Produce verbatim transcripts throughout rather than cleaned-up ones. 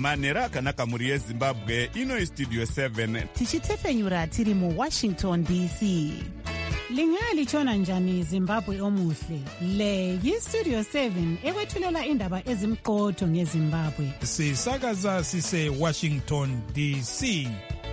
manhero akanaka mhuri yezimbabwe. Ino Studio seven tichitefenyura tiri mu Washington D C. Lingalitshona njani Zimbabwe omuhle? Le yi-Studio seven ekwethulela indaba ezimqotho ngeZimbabwe. Sisakaza sise Washington D C.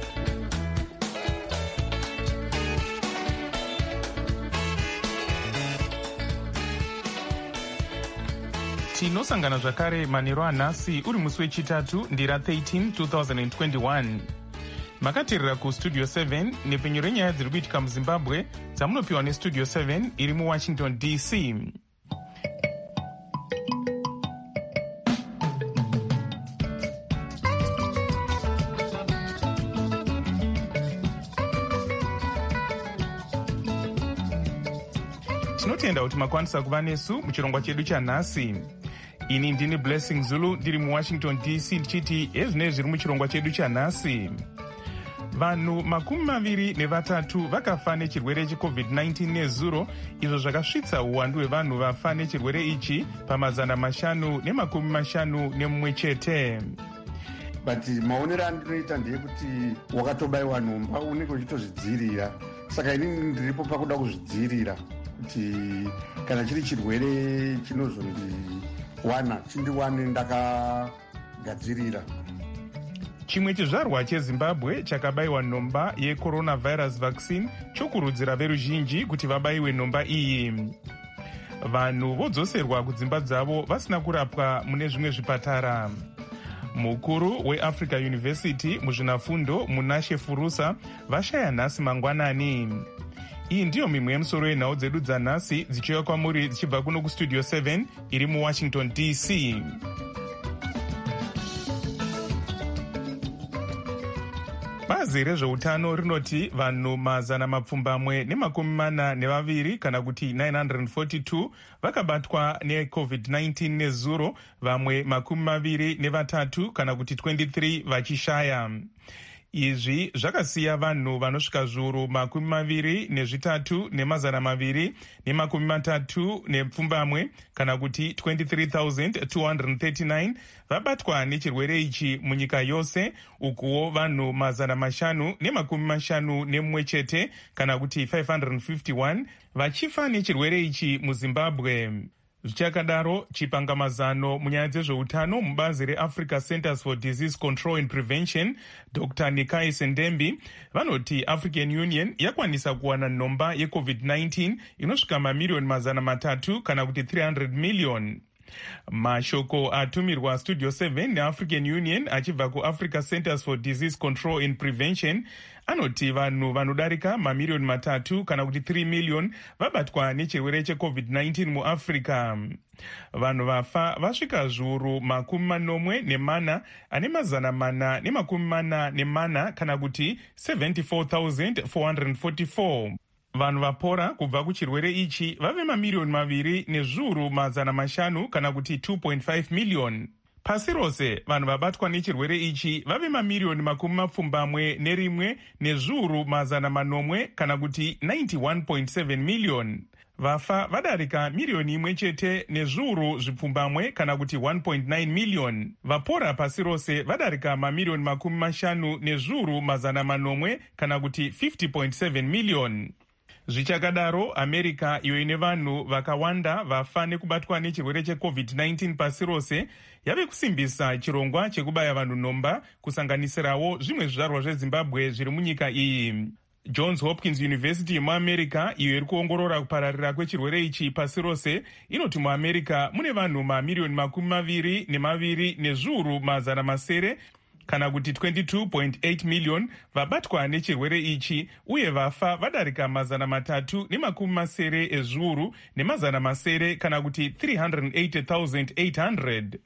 Tinosangana zvakare manheru anhasi uri musi wechitatu ndira thirteen twenty twenty-one. Makateerera kustudio seven nepfenyuro renyaya dziri kuitika muzimbabwe dzamunopiwa nestudio seven iri muwashington D C. Tinotenda kuti makwanisa kuva nesu muchirongwa chedu chanhasi. Ini ndini Blessing Zulu ndiri muwashington D C ndichiti ezvinezvi zviri muchirongwa chedu chanhasi. Vanhu makumi maviri nevatatu vakafa nechirwere checovid nineteen nezuro, izvo zvakasvitsa uwandu hwevanhu vafa nechirwere ichi pamazana mashanu nemakumi mashanu nemumwe chete. But maonero andinoita ndeyekuti wakatobayiwa nhomba unenge uchitozvidzivirira. Saka inini ndiripo pakuda kuzvidzivirira kuti kana chiri chirwere chinozondiwana chindiwane ndakagadzirira. Chimwe chizvarwa cheZimbabwe chakabayiwa nhomba yecoronavirus vaccine chokurudzira veruzhinji kuti vabayiwe nhomba iyi. Vanhu vodzoserwa kudzimba dzavo vasina kurapwa mune zvimwe zvipatara. Mukuru weAfrica University muzvinafundo Munashe Furusa vashaya nhasi mangwanani. Iyi ndiyo mimwe yemusoro yenhau dzedu dzanhasi dzichiuya kwamuri dzichibva kuno kustudio seven iri muWashington D C. Bazi rezveutano rinoti vanhu mazana mapfumbamwe nemakumi mana nevaviri kana kuti nine hundred forty-two vakabatwa necovid nineteen nezuro, vamwe makumi maviri nevatatu kana kuti twenty-three vachishaya. Izvi zvakasiya vanhu vanosvika zviuru makumi maviri nezvitatu nemazana maviri nemakumi matatu nepfumbamwe kana kuti twenty-three thousand two hundred thirty-nine vabatwa nechirwere ichi munyika yose, ukuwo vanhu mazana mashanu nemakumi mashanu nemumwe chete kana kuti five hundred fifty-one vachifa nechirwere ichi muZimbabwe. Zvichakadaro, chipangamazano munyaya dzezveutano mubazi reAfrica Centers for Disease Control and Prevention Doctor Nikai Sendembi vanoti African Union yakwanisa kuwana nhomba yecovid nineteen inosvika mamiliyoni mazana matatu kana kuti three hundred million. Mashoko atumirwa Studio seven neAfrican Union achibva kuAfrica Centers for Disease Control and Prevention anoti vanhu vanodarika mamiliyoni matatu kana kuti three million vabatwa nechirwere checovid nineteen muAfrica. Vanhu vafa vasvika zviuru makumi manomwe nemana ane mazana mana nemakumi mana nemana kana kuti seventy-four thousand four hundred forty-four. Vanhu vapora kubva kuchirwere ichi vave mamiliyoni maviri nezviuru mazana mashanu kana kuti two point five million. Pasi rose vanhu vabatwa nechirwere ichi vave mamiliyoni makumi mapfumbamwe nerimwe nezviuru mazana manomwe kana kuti ninety-one point seven million. Vafa vadarika miliyoni imwe chete nezviuru zvipfumbamwe kana kuti one point nine million. Vapora pasi rose vadarika mamiliyoni makumi mashanu nezviuru mazana manomwe kana kuti fifty point seven million. Zvichakadaro, America iyo ine vanhu vakawanda vafa nekubatwa nechirwere checovid nineteen pasi rose yave kusimbisa chirongwa chekubaya vanhu nhomba kusanganisirawo zvimwe zvizvarwa zveZimbabwe zviri munyika iyi. Johns Hopkins University muAmerica iyo iri kuongorora kupararira kwechirwere ichi pasi rose inoti muAmerica mune vanhu mamiliyoni makumi maviri nemaviri nezviuru mazana masere kana kuti twenty-two point eight million vabatwa nechirwere ichi, uye vafa vadarika mazana matatu nemakumi masere ezviuru nemazana masere kana kuti three hundred eighty thousand eight hundred.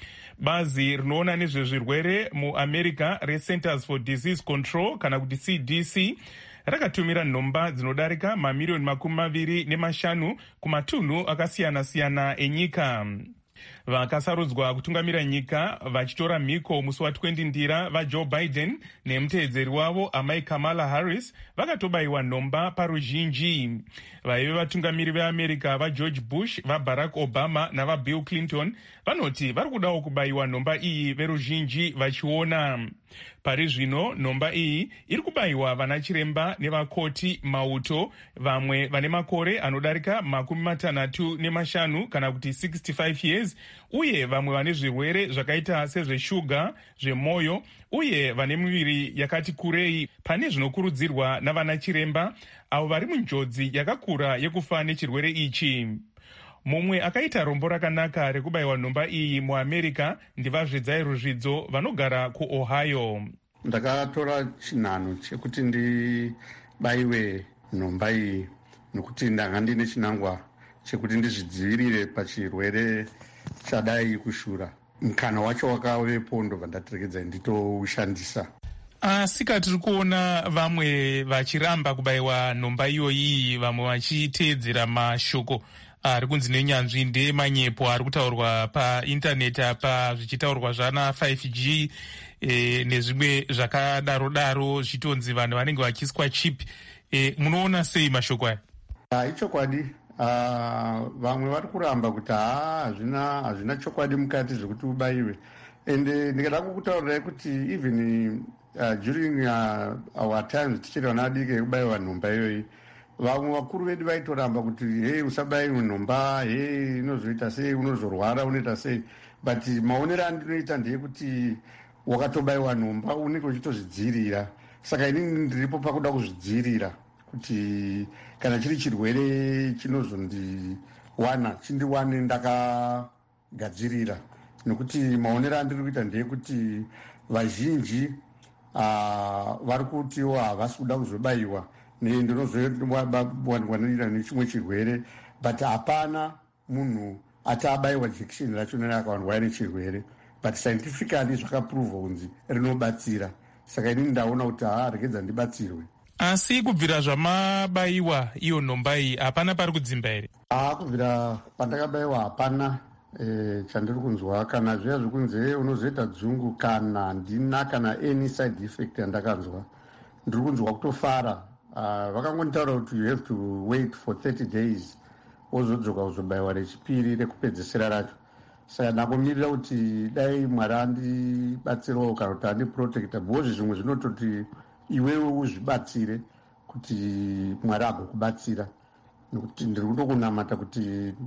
Bazi rinoona nezvezvirwere muAmerica reCenters for Disease Control kana kuti C D C rakatumira nhomba dzinodarika mamiliyoni makumi maviri nemashanu kumatunhu akasiyana-siyana enyika. Vakasarudzwa kutungamira nyika vachitora mhiko musi wa20 ndira vaJoe Biden nemuteedzeri wavo amai Kamala Harris vakatobayiwa nhomba paruzhinji. Vaive vatungamiri veAmerica vaGeorge Bush, vaBarack Obama navaBill Clinton vanoti vari kudawo kubayiwa nhomba iyi veruzhinji vachiona. Pari zvino nhomba iyi iri kubayiwa vana chiremba nevakoti mauto, vamwe vane makore anodarika makumi matanhatu nemashanu kana kuti sixty-five years, uye vamwe vane zvirwere zvakaita sezveshuga, zvemwoyo uye vane miviri yakati kurei, pane zvinokurudzirwa navana chiremba avo vari munjodzi yakakura yekufa nechirwere ichi. Mumwe akaita rombo rakanaka rekubayiwa nhomba iyi muAmerica ndivazvidzai Ruzvidzo vanogara kuOhio. Ndakatora chinhano chekuti ndibayiwe nhomba iyi nokuti ndanga ndine chinangwa chekuti ndizvidzivirire pachirwere chadai kushura. Mukana wacho wakavepo ndobva ndatirekedza nditoushandisa. Asi tiri kuona vamwe vachiramba kubayiwa nhomba iyoyi, vamwe vachiteedzera mashoko ari kunzi nenyanzvi ndeemanyepo ari kutaurwa paindaneti apa, zvichitaurwa zvana five G e, nezvimwe zvakadaro daro, zvitonzi vanhu vanenge vachiiswa chip. E, munoona sei mashoko aya? Ha, ichokwadi. Uh, vamwe vari kuramba kuti haa hazvina hazvina chokwadi mukati zvekuti ubayiwe. Ende ndikada kukutaurirai kuti even uh, during uh, our times tichiri vana vadiki yekubayiwa nhomba iyoyi, vamwe vakuru vedu vaitoramba kuti hei usabayiwe nhomba, hei inozoita sei, unozorwara, unoita sei. But maonero andinoita ndeyekuti wakatobayiwa nhomba unenge uchitozvidzivirira. Saka inini ndiripo pakuda kuzvidzivirira kuti kana chiri chirwere chinozondiwana chindiwane ndakagadzirira. Nokuti maonero andiri kuita ndeyekuti vazhinji uh, vari kutiwo havasi kuda kuzobayiwa ndinozowanira nechimwe chirwere, but hapana munhu ati abayiwa jekisheni racho neakawandwa nechirwere, but scientifically zvakapuruvwa kunzi rinobatsira. Saka inini ndaona kuti haa regedza ndibatsirwe. Asi kubvira zvamabayiwa iyo nhomba iyi hapana pari kudzimba here? Haa, kubvira pandakabayiwa hapana e, chandiri kunzwa. Kana zviya zvekunzi unozoita dzungu kana handina kana any side effect yandakanzwa, ndiri kunzwa kutofara. Uh, vakangonditaura kuti you have to wait for thirty days wozodzoka kuzobayiwa rechipiri rekupedzisira racho. Saka ndakumirira kuti dai Mwari andibatsirawo kana kuti andiprotecta, bhozi zvimwe zvinototi iwewe uzvibatsire kuti Mwari agokubatsira. Nokuti ndiri kutokunamata kuti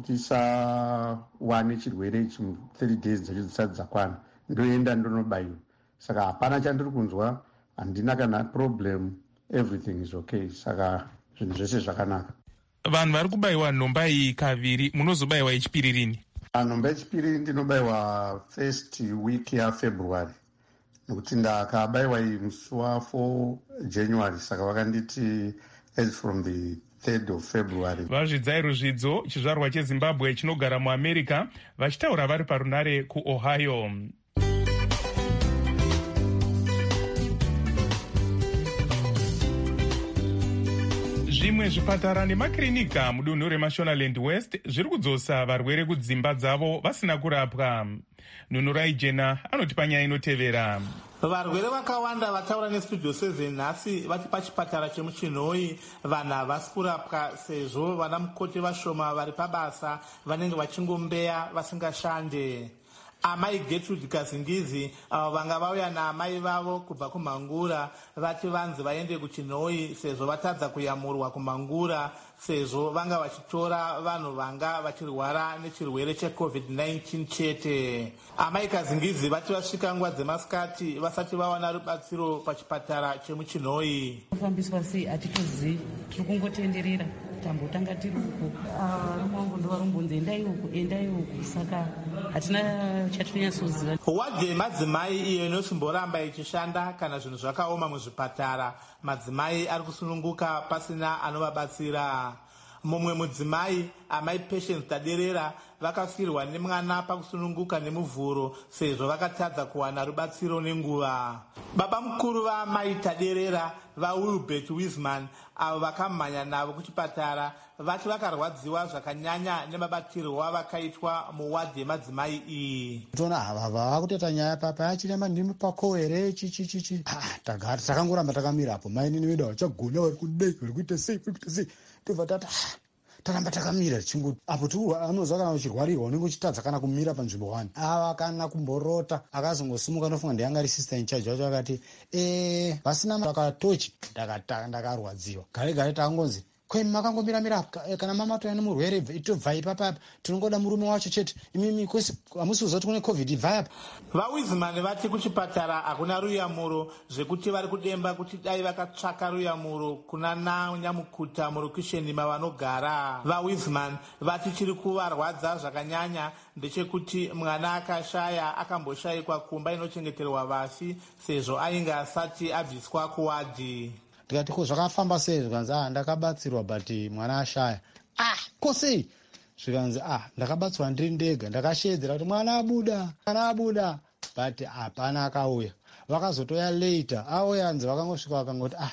ndisawane chirwere ichi thirty days dzacho dzisati dzakwana ndoenda ndonobayiwa. Saka hapana chandiri kunzwa, handina kana problem, everything is okay. Saka zvinhu zvese zvakanaka. Vanhu vari kubayiwa nhomba iyi kaviri, munozobayiwa yechipiri rini? Nhomba yechipiri ndinobayiwa first week yaFebruary, nokuti ndakabayiwa iyi musi wa4 January, saka vakanditi as from the third of February. Vazvidzai Ruzvidzo, chizvarwa cheZimbabwe chinogara muAmerica, vachitaura vari parunare kuOhio. Zvimwe zvipatara nemakirinika mudunhu reMashonaland West zviri kudzosa varwere kudzimba dzavo vasina kurapwa. Nunurai Jena anoti panyaya inotevera. Varwere vakawanda vataura neStudio seven nhasi vati pachipatara chemuChinhoi vanhu havasi kurapwa sezvo vana mukoti vashoma vari pabasa vanenge vachingombeya vasingashande. Amai Gertrude Kazingizi avo vanga vauya naamai vavo kubva kuMhangura vati vanzi vaende kuChinhoi sezvo vatadza kuyamurwa kuMhangura sezvo vanga vachitora vanhu vanga vachirwara nechirwere checovid nineteen chete. Amai Kazingizi vati vasvika nguva dzemasikati vasati vawana rubatsiro pachipatara chemuChinhoi. Kufambiswa sei hatitozivi, tiri kungotenderera tambotanga tiri uko. Varume vangu ndovarumbonzi endai uko endai uko, saka hatina chatinyasoziva. Wadhi yemadzimai iyo inosimboramba ichishanda kana zvinhu zvakaoma muzvipatara, madzimai ari kusununguka pasina anovabatsira. Mumwe mudzimai, amai Patience Taderera, vakafirwa nemwana pakusununguka nemuvhuro sezvo vakatadza kuwana rubatsiro nenguva. Baba mukuru vaMaita Derera vaWilbert Wiseman avo vakamhanya navo kuchipatara vati vakarwadziwa zvakanyanya nemabatirwo avakaitwa muwadhi yemadzimai iyi. Tona ava vakuteta nyaya papa achirema ndimi pakowere chichichichi tagara takangoramba takamira hapo maini niweda vachagona vari kudai vari kuita sei vari kuita sei tobva tata taramba takamira chingu apo tu anozwa kana uchirwarirwa unenge uchitadza kana kumira panzvimbo wani ava kana kumborota akazongosimuka ndofunga ndeyanga ri sister in charge vacho vakati eh vasina takatochi ndakarwadziwa gare gare takangonzi kwemi makangomira-mira kana mama toya nemurwere itobva ipapa tinongoda murume wacho chete imimi kwese hamusi kuzoti kune covid ibva apa. VaWiseman vati kuchipatara hakuna ruyamuro zvekuti vari kudemba kuti dai vakatsvaka ruyamuro kuna nanyamukuta murokisheni mavanogara. VaWiseman vati chiri kuvarwadza zvakanyanya ndechekuti mwana akashaya akamboshayikwa kumba inochengeterwa vafi sezvo ainge asati abviswa kuwadhi. Tikati ko zvakafamba sei zvikanzi ah ndakabatsirwa but mwana ashaya ah kosei zvikanzi ah ndakabatsirwa ndiri ndega ndakashedzera kuti mwana abuda mwana abuda but hapana akauya vakazotoya later auya nzi vakangosvika vakangoti ah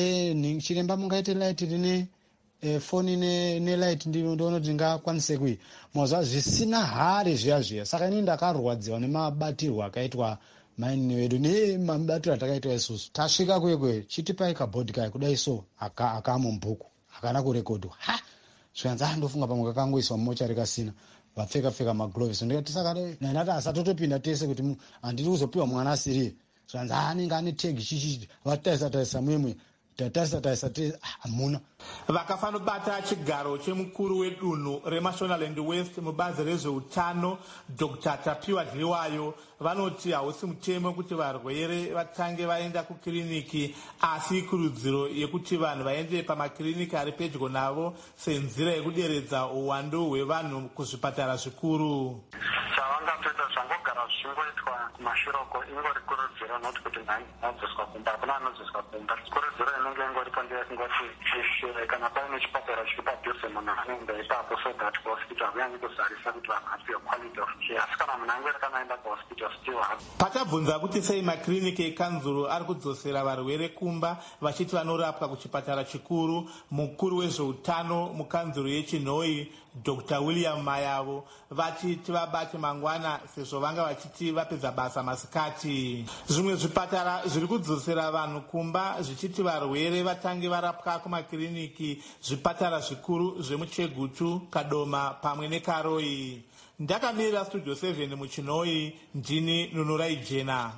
eh chiremba mungaite light rine eh, foni ne, ne light ndinoona kuti ndingakwanise kui mozva zvisina hari zviya zviya saka ini ndakarwadziwa nemabatirwo akaitwa maini wedu nemabatiro atakaitwa isusu tasvika kwekwe chitipai kabhodhi kai kudai so akamubhuku akana kurekodwa ha zvikanzi ah ndofunga pamwe kakangoiswa mumochari kasina vapfeka pfeka magloves ndikati saka nainati asatotopinda tese kuti handiri kuzopiwa mwana asiriye zvikanzi ah anenge ane tegi chichichi vataisa taisa mwemwe tatarisa taisa te hamuna. Vakafanobata chigaro chemukuru wedunhu reMashonaland West mubazi rezveutano Doctor Tapiwa Dliwayo vanoti hausi mutemo kuti varwere vatange vaenda kukiriniki asi ikurudziro yekuti vanhu vaende pamakiriniki ari pedyo navo senzira yekuderedza uwandu hwevanhu kuzvipatara zvikuru. Chavangapedza zvangogara zvichingoitwa kumashiroko ingori kurudziro noti kuti nhaadzoswa kumba hakuna anodzoswa kumba kurudziro inenge ingoripo ndeyekungoti kana paine chipatara chiri padhuze munhu anoenda ipapo so that kuhospital hakunyanyi kuzarisa kuti vanhu vapiwe quality of care asi kana munhu angori kana aenda kuhospital still hapo. Patabvunza kuti sei makiriniki ekanzuro ari kudzosera varwere kumba vachiti vanorapwa kuchipatara chikuru, mukuru wezveutano mukanzuro yechinhoi Doctor William Mayavo vati tivabate mangwana sezvo vanga vachiti vapedza basa masikati. Zvimwe zvipatara zviri kudzosera vanhu kumba zvichiti varwere vatange varapwa kumakiriniki zvipatara zvikuru zvemuChegutu, Kadoma pamwe neKaroi. Ndakamirira Studio seven muchinhoi ndini Nunurai Jena.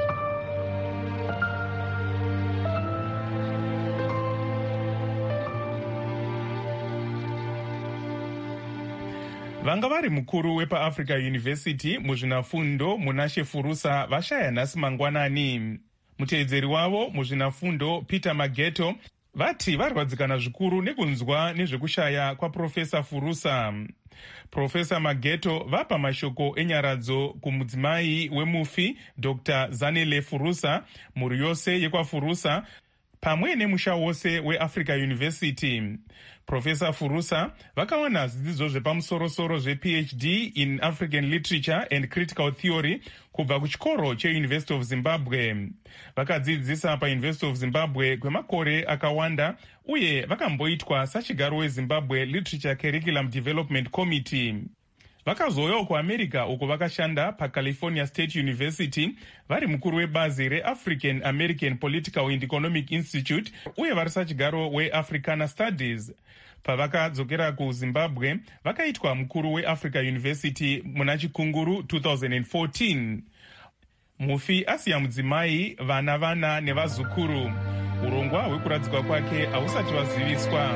Vanga vari mukuru wepaAfrica University muzvinafundo munashe Furusa vashaya nhasi mangwanani. Muteedzeri wavo muzvinafundo Peter Mageto vati varwadzikana zvikuru nekunzwa nezvekushaya kwaProfesa Furusa. Profesa Mageto vapa mashoko enyaradzo kumudzimai wemufi Doctor Zanele Furusa, mhuri yose yekwaFurusa pamwe nemusha wose weAfrica University. Profesa Furusa vakawana zvidzidzo zvepamusoro-soro zvePhD in African Literature and Critical Theory kubva kuchikoro cheUniversity of Zimbabwe. Vakadzidzisa paUniversity of Zimbabwe kwemakore akawanda uye vakamboitwa sachigaro weZimbabwe Literature Curriculum Development Committee. Vakazouyawo kuAmerica uko vakashanda paCalifornia State University vari mukuru webazi reAfrican American Political and Economic Institute uye vari sachigaro weAfricana Studies. Pavakadzokera kuZimbabwe vakaitwa mukuru weAfrica University muna chikunguru two thousand fourteen. Mufi asiya mudzimai, vana vana nevazukuru. Urongwa hwekuradzikwa kwake hausati waziviswa.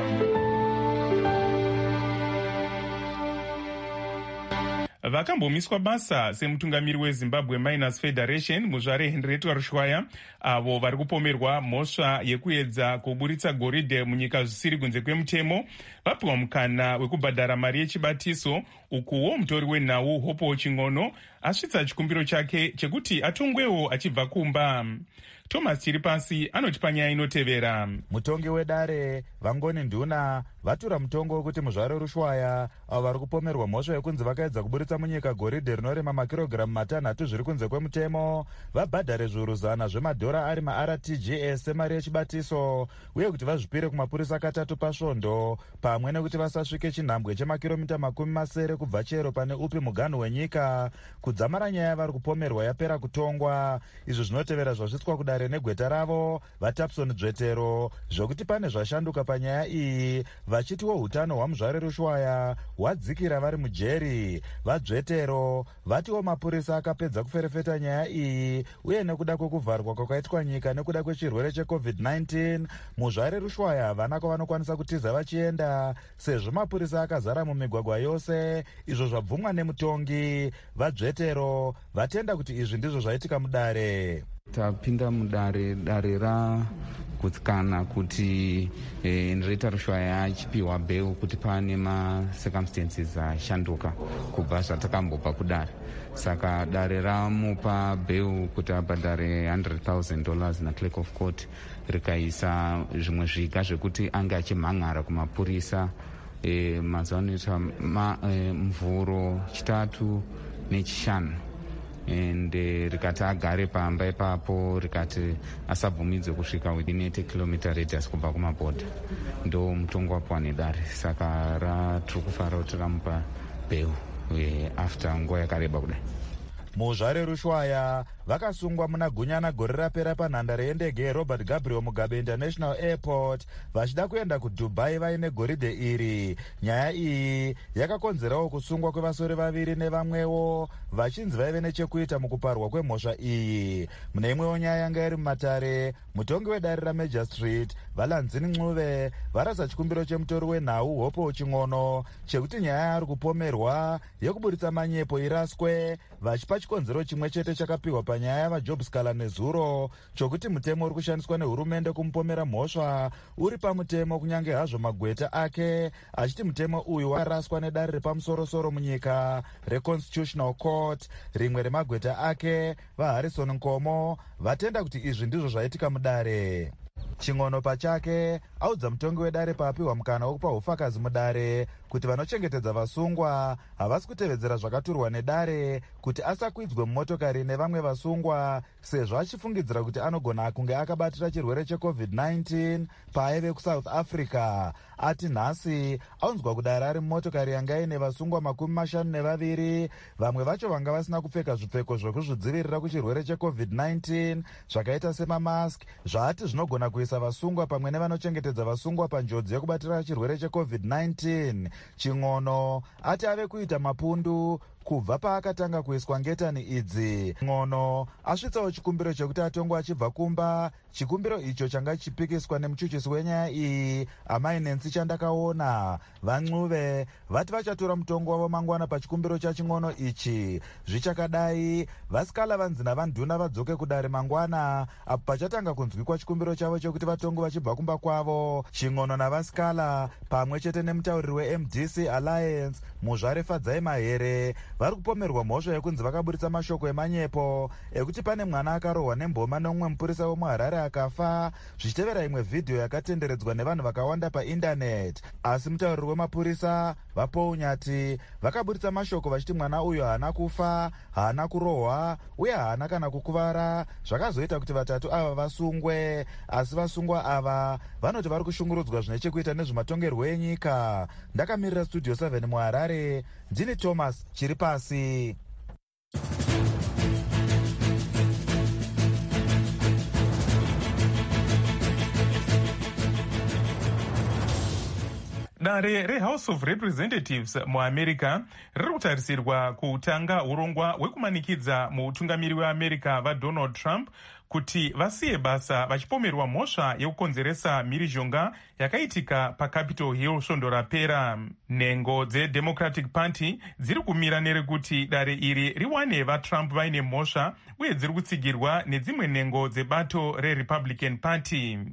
Vakambomiswa basa semutungamiri weZimbabwe Miners Federation muzvare Henrietta Rushwaya avo vari kupomerwa mhosva yekuedza kuburitsa goridhe munyika zvisiri kunze kwemutemo vapiwa mukana wekubhadhara mari yechibatiso, ukuwo mutori wenhau Hopo Ching'ono asvitsa chikumbiro chake chekuti atongwewo achibva kumba. Thomas Chiripasi anoti panyaya inotevera. Mutongi wedare Vangoni Nduna vatura mutongo wekuti muzvare rushwaya avo vari kupomerwa mhosva yekunzi vakaedza kuburitsa munyika goridhe rinorema makirogiramu matanhatu zviri kunze kwemutemo vabhadhare zviuru zana zvemadhora ari ma-R T G S semari yechibatiso, uye kuti vazvipire kumapurisa katatu pasvondo, pamwe nekuti vasasvike chinhambwe chemakiromita makumi masere kubva chero pane upi muganhu wenyika. Kudzamara nyaya vari kupomerwa yapera kutongwa. Izvi zvinotevera zvasvitswa kudare negweta ravo vaTapson Dzvetero zvokuti pane zvashanduka panyaya iyi, vachitiwo hutano hwamuzvare rushwaya hwadzikira vari mujeri. VaDzvetero vatiwo mapurisa akapedza kuferefeta nyaya iyi, uye nekuda kwekuvharwa kwakaitwa nyika nekuda kwechirwere checovid nineteen, muzvare rushwaya havana kwavanokwanisa kutiza vachienda sezvo mapurisa akazara mumigwagwa yose. Izvo zvabvumwa nemutongi. VaDzvetero vatenda kuti izvi ndizvo zvaitika mudare. Tapinda mudare dare ragutsikana kuti eh, ndireta rushwaya achipiwa beu kuti pane macircumstances ashanduka kubva zvatakambobva kudare, saka dare ramupa beu kuti abhadhare one hundred thousand dollars na clerk of court, rikaisa zvimwe zviga zvekuti ange achimhan'ara kumapurisa eh, mazuva anoita ma, eh, mvuro chitatu nechishanu, ende rikati agare pamba ipapo, rikati asabvumidzwe kusvika within eighty kilometer radius kubva kumabhodha. Ndo mutongo wapuwa nedare, saka ratiri kufara kuti ramupa beu after nguva yakareba kudai. Muzvare rushwaya vakasungwa muna gunyana gore rapera panhandare yendege yeRobert Gabriel Mugabe International Airport vachida kuenda kuDubai vaine goridhe iri. Nyaya iyi yakakonzerawo kusungwa kwevasori vaviri nevamwewo vachinzi vaive nechekuita mukuparwa kwemhosva iyi. Mune imwewo nyaya yanga iri mumatare, mutongi wedare raMajor Street Valanzini Ncube varasa chikumbiro chemutori wenhau Hopo Ching'ono chekuti nyaya yaari kupomerwa yekuburitsa manyepo iraswe, vachipa chikonzero chimwe chete chakapiwa panyaya yavaJob Scala nezuro chokuti mutemo uri kushandiswa nehurumende kumupomera mhosva uri pamutemo, kunyange hazvo magweta ake achiti mutemo uyu waraswa nedare repamusorosoro munyika reConstitutional Court. Rimwe remagweta ake vaHarrison Nkomo vatenda kuti izvi ndizvo zvaitika mudare. Ching'ono pachake audza mutongi wedare paapiwa mukana wekupa ufakazi mudare kuti vanochengetedza vasungwa havasi kutevedzera zvakaturwa nedare kuti asakwidzwe mumotokari nevamwe vasungwa, sezvo achifungidzira kuti anogona kunge akabatira chirwere checovid nineteen paaive kuSouth Africa. Ati nhasi aunzwa kudare ari mumotokari yanga ine vasungwa makumi mashanu nevaviri, vamwe vacho vanga vasina kupfeka zvipfeko zvekuzvidzivirira kuchirwere checovid nineteen zvakaita semamask, zvaati zvinogona kuisa vasungwa pamwe nevanochengetedza vasungwa panjodzi yekubatira chirwere checovid nineteen. Ching'ono ati ave kuita mapundu kubva paakatanga kuiswa ngetani idzi. Ng'ono asvitsawo chikumbiro chekuti atongwa achibva kumba. Chikumbiro icho changa chipikiswa nemuchuchisi wenyaya iyi Amai Nancy Chandakaona. VaNcube vati vachatora mutongo wavo mangwana pachikumbiro chaching'ono ichi. Zvichakadai, vaScala vanzi navaNduna vadzoke kudare mangwana apo pachatanga kunzwikwa chikumbiro chavo chekuti vatongo vachibva kumba kwavo. Ching'ono navaScala pamwe chete nemutauriri weM D C Alliance Muzvare Fadzai Mahere vari kupomerwa mhosva yekunzi vakaburitsa mashoko emanyepo ekuti pane mwana akarohwa nemboma nomumwe mupurisa wemuHarare akafa, zvichitevera imwe vhidhiyo yakatenderedzwa nevanhu vakawanda paindaneti. Asi mutauriri wemapurisa vaPaul Nyati vakaburitsa mashoko vachiti mwana uyu haana kufa, haana kurohwa uye haana kana kukuvara, zvakazoita kuti vatatu ava vasungwe. Asi vasungwa ava vanoti vari kushungurudzwa zvine chekuita nezvematongerwo enyika. Ndakamirira Studio seven muHarare, ndini Thomas Chiripasi. Dare reHouse of Representatives muAmerica riri kutarisirwa kutanga urongwa hwekumanikidza mutungamiri weAmerica vaDonald Trump kuti vasiye basa vachipomerwa mhosva yekukonzeresa mhirizhonga yakaitika paCapitol Hill svondo rapera. Nhengo dzeDemocratic Party dziri kumira nerekuti dare iri riwane vaTrump vaine mhosva uye dziri kutsigirwa nedzimwe nhengo dzebato reRepublican Party.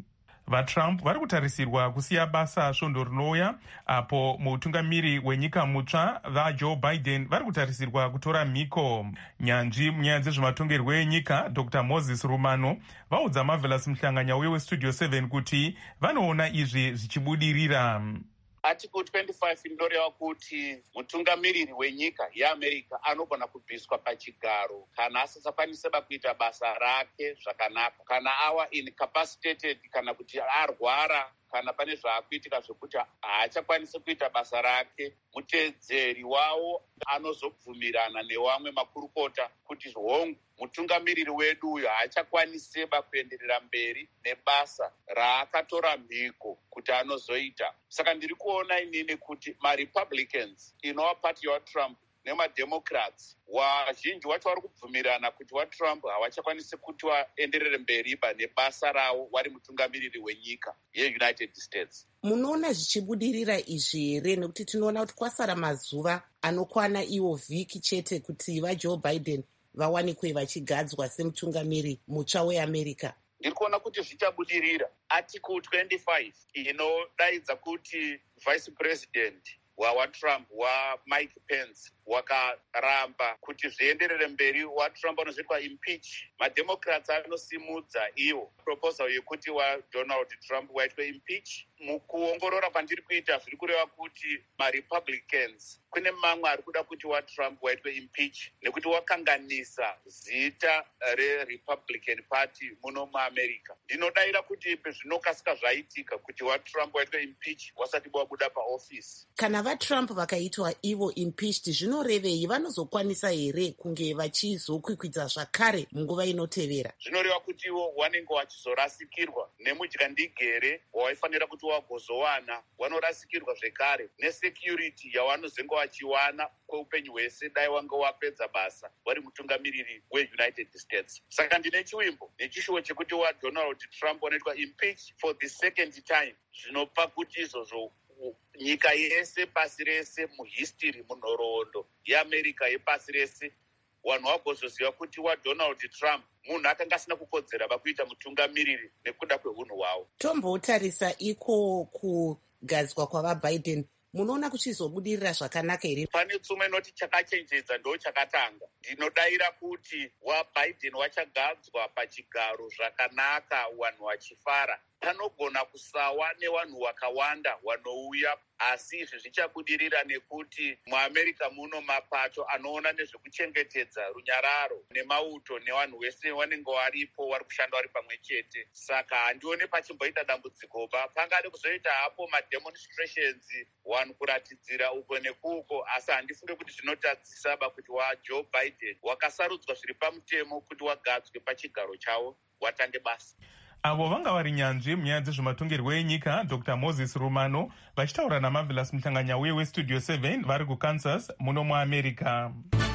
vatrump vari kutarisirwa kusiya basa svondo rinouya, apo mutungamiri wenyika mutsva vajoe biden vari kutarisirwa kutora mhiko. Nyanzvi munyaya dzezvematongerwo enyika Dr Moses Rumano vaudza Marvelous Mhlanganya westudio seven kuti vanoona izvi zvichibudirira. Article twenty-five inoreva kuti mutungamiriri wenyika yeAmerica anogona kubviswa pachigaro kana asisakwanise kuita basa rake zvakanaka, kana awa incapacitated, kana kuti arwara, kana pane zvaakuitika zvekuti haachakwanise kuita basa rake. Mutedzeri wawo anozobvumirana nevamwe makurukota kuti hongu, mutungamiriri wedu uyu haachakwanise kuenderera mberi nebasa raakatora mhiko kuti anozoita. Saka ndiri kuona inini kuti maRepublicans, inova pati yaTrump, nemademocrats wazhinji wacho vari kubvumirana kuti waTrump havachakwanisi kuti vaenderere mberi nebasa ravo vari mutungamiriri wenyika yeUnited States. Munoona zvichibudirira izvi here? Nekuti tinoona kuti kwasara mazuva anokwana iwo vhiki chete kuti vaJoe Biden vawanikwe vachigadzwa semutungamiri mutsva weAmerica. Ndiri kuona kuti zvichabudirira. Article twenty-five inodaidza kuti vice president waTrump waMike Pence wakaramba kuti zvienderere mberi, waTrump anozoitwa impeach. MaDemocrats anosimudza iwo proposal yekuti waDonald Trump waitwe impeach. Mukuongorora kwandiri kuita zviri kureva kuti maRepublicans kune mamwe ari kuda kuti waTrump waitwe impeach nekuti wakanganisa zita reRepublican Party muno muAmerica. Ndinodaira kuti pezvinokasika zvaitika kuti waTrump waitwe impeach wasati wabuda paofisi. Kana vaTrump vakaitwa ivo impeached, zvinorevei? Vanozokwanisa here kunge vachizokwikwidza zvakare munguva inotevera? Zvinoreva kuti ivo vanenge vachizorasikirwa nemudyandigere wavaifanira kuti wagozowana, vanorasikirwa zvekare nesecurity yavanozenge vachiwana kweupenyu hwese dai wanga wapedza basa vari mutungamiriri weUnited States. Saka ndine chiwimbo nechishuwo chekuti waDonald Trump wanoitwa impeach for the second time. Zvinopa kuti izvozvo nyika yese pasi rese muhistory, munhoroondo yeAmerica yepasi rese, vanhu vagozoziva kuti waDonald Trump munhu akanga asina kukodzera vakuita mutungamiriri nekuda kweunhu hwavo. Tombotarisa iko kugadzwa kwavaBiden, munoona kuchizobudirira zvakanaka here? Pane tsumo inoti chakachenjedza ndo chakatanga. Ndinodaira kuti waBiden wachagadzwa pachigaro zvakanaka, vanhu vachifara. Panogona kusawa nevanhu vakawanda vanouya, asi izvi zvichabudirira nekuti muAmerica muno mapato anoona nezvekuchengetedza runyararo nemauto nevanhu vese vanenge varipo vari kushanda vari pamwe chete. Saka handione pachimboita dambudzikoba. Pangade kuzoita hapo mademonstrations, vanhu kuratidzira uko nekuko, asi handifunge kuti zvinotadzisaba kuti waJoe Biden wakasarudzwa zviri pamutemo kuti wagadzwe pachigaro chavo watange basa. Avo vanga vari nyanzvi munyaya dzezvematongerwo enyika Dr Moses Rumano vachitaura naMarvelous Mhlanganya westudio seven vari kuKansas muno muAmerica.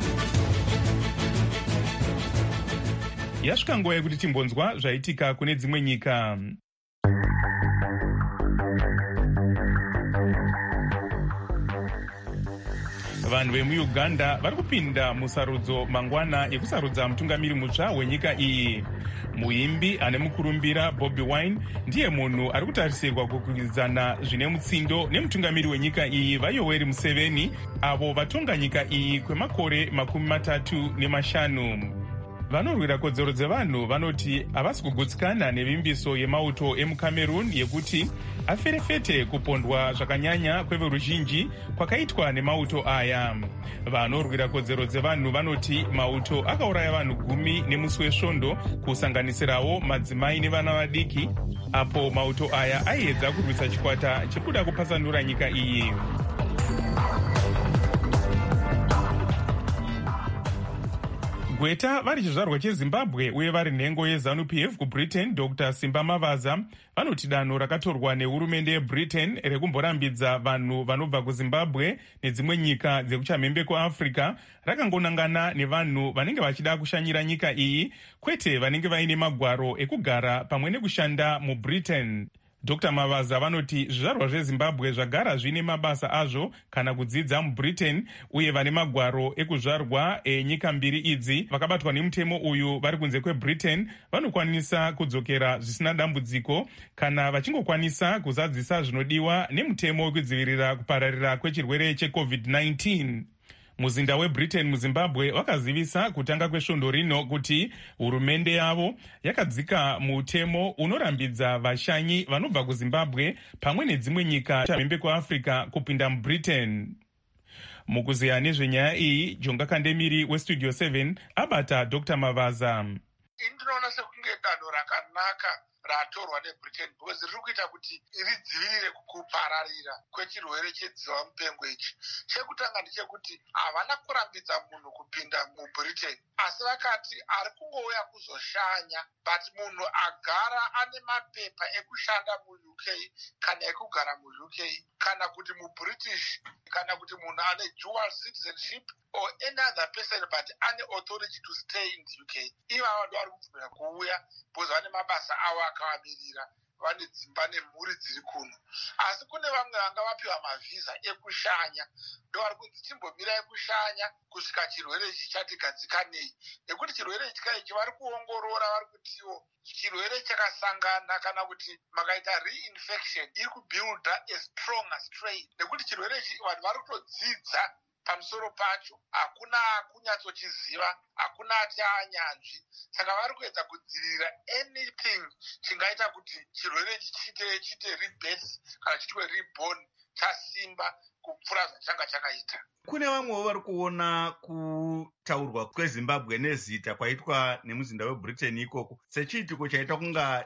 Yasvika nguva yekuti timbonzwa zvaitika kune dzimwe nyika. Vanhu vemuUganda vari kupinda musarudzo mangwana yekusarudza mutungamiri mutsva wenyika iyi. Muimbi ane mukurumbira Bobi Wine ndiye munhu ari kutarisirwa kukwikwidzana zvine mutsindo nemutungamiri wenyika iyi vaYoweri Museveni, avo vatonga nyika iyi kwemakore makumi matatu nemashanu. Vanorwira kodzero dzevanhu vanoti havasi kugutsikana nevimbiso yemauto emuCameroon yekuti aferefete kupondwa zvakanyanya kweveruzhinji kwakaitwa nemauto aya. Vanorwira kodzero dzevanhu vanoti mauto akauraya vanhu gumi nemusi wesvondo, kusanganisirawo madzimai nevana vadiki, apo mauto aya aiedza kurwisa chikwata chekuda kupasanura nyika iyi. Gweta vari chizvarwa cheZimbabwe uye vari nhengo yeZANU-P F kuBritain, Dr Simba Mavaza vanoti danho rakatorwa nehurumende yeBritain rekumborambidza vanhu vanobva kuZimbabwe nedzimwe nyika dzekuchamhembe kuAfrica rakangonangana nevanhu vanenge vachida kushanyira nyika iyi, kwete vanenge vaine magwaro ekugara pamwe nekushanda muBritain. dr Mavaza vanoti zvizvarwa zvezimbabwe zvagara zvine mabasa azvo kana kudzidza mubritain, uye vane magwaro ekuzvarwa enyika mbiri idzi vakabatwa nemutemo uyu vari kunze kwebritain vanokwanisa kudzokera zvisina dambudziko kana vachingokwanisa kuzadzisa zvinodiwa nemutemo wekudzivirira kupararira kwechirwere checovid nineteen. Muzinda webritain muzimbabwe wakazivisa kutanga kwesvondo rino kuti hurumende yavo yakadzika mutemo unorambidza vashanyi vanobva kuzimbabwe pamwe nedzimwe nyika chamhembe kuafrica kupinda mubritain. Mukuzeya nezvenyaya iyi, Jonga Kandemiri westudio seven abata dr Mavaza. Ndinoona sekunge danho rakanaka ratorwa nebritain because riri kuita kuti ridzivirire kupararira kwechirwere chedziva mupengo ichi. Chekutanga ndechekuti havana kurambidza munhu kupinda mubritain, asi vakati ari kungouya kuzoshanya, but munhu agara ane mapepa ekushanda mu-U K kana ekugara mu-U K kana kuti mu-British kana kuti munhu ane dual citizenship or any other person but ane authority to stay in the U K. Ivava ndo vari kubvumira kuuya because vane mabasa avo akawamirira, vane dzimba nemhuri dziri kuno. Asi kune vamwe vanga vapiwa mavhisa ekushanya, ndo vari kunzi timbomirai kushanya kusvika chirwere ichi chatigadzikanei, nekuti chirwere ichi kaichi vari kuongorora, vari kutiwo chirwere chakasangana kana kuti makaita reinfection iri kubuilda a stronger strain, nekuti chirwere ichi vanhu vari kutodzidza pamusoro pacho, hakuna kunyatsochiziva, hakuna ati anyanzvi. Saka vari kuedza kudzivirira anything chingaita kuti chirwere ichi chite chite rebirth kana chitwe reborn chasimba kupfuura zvachanga chakaita. Kune vamwewo vari kuona kutaurwa kwezimbabwe nezita kwaitwa nemuzinda webritain ikoko sechiitiko chaita kunga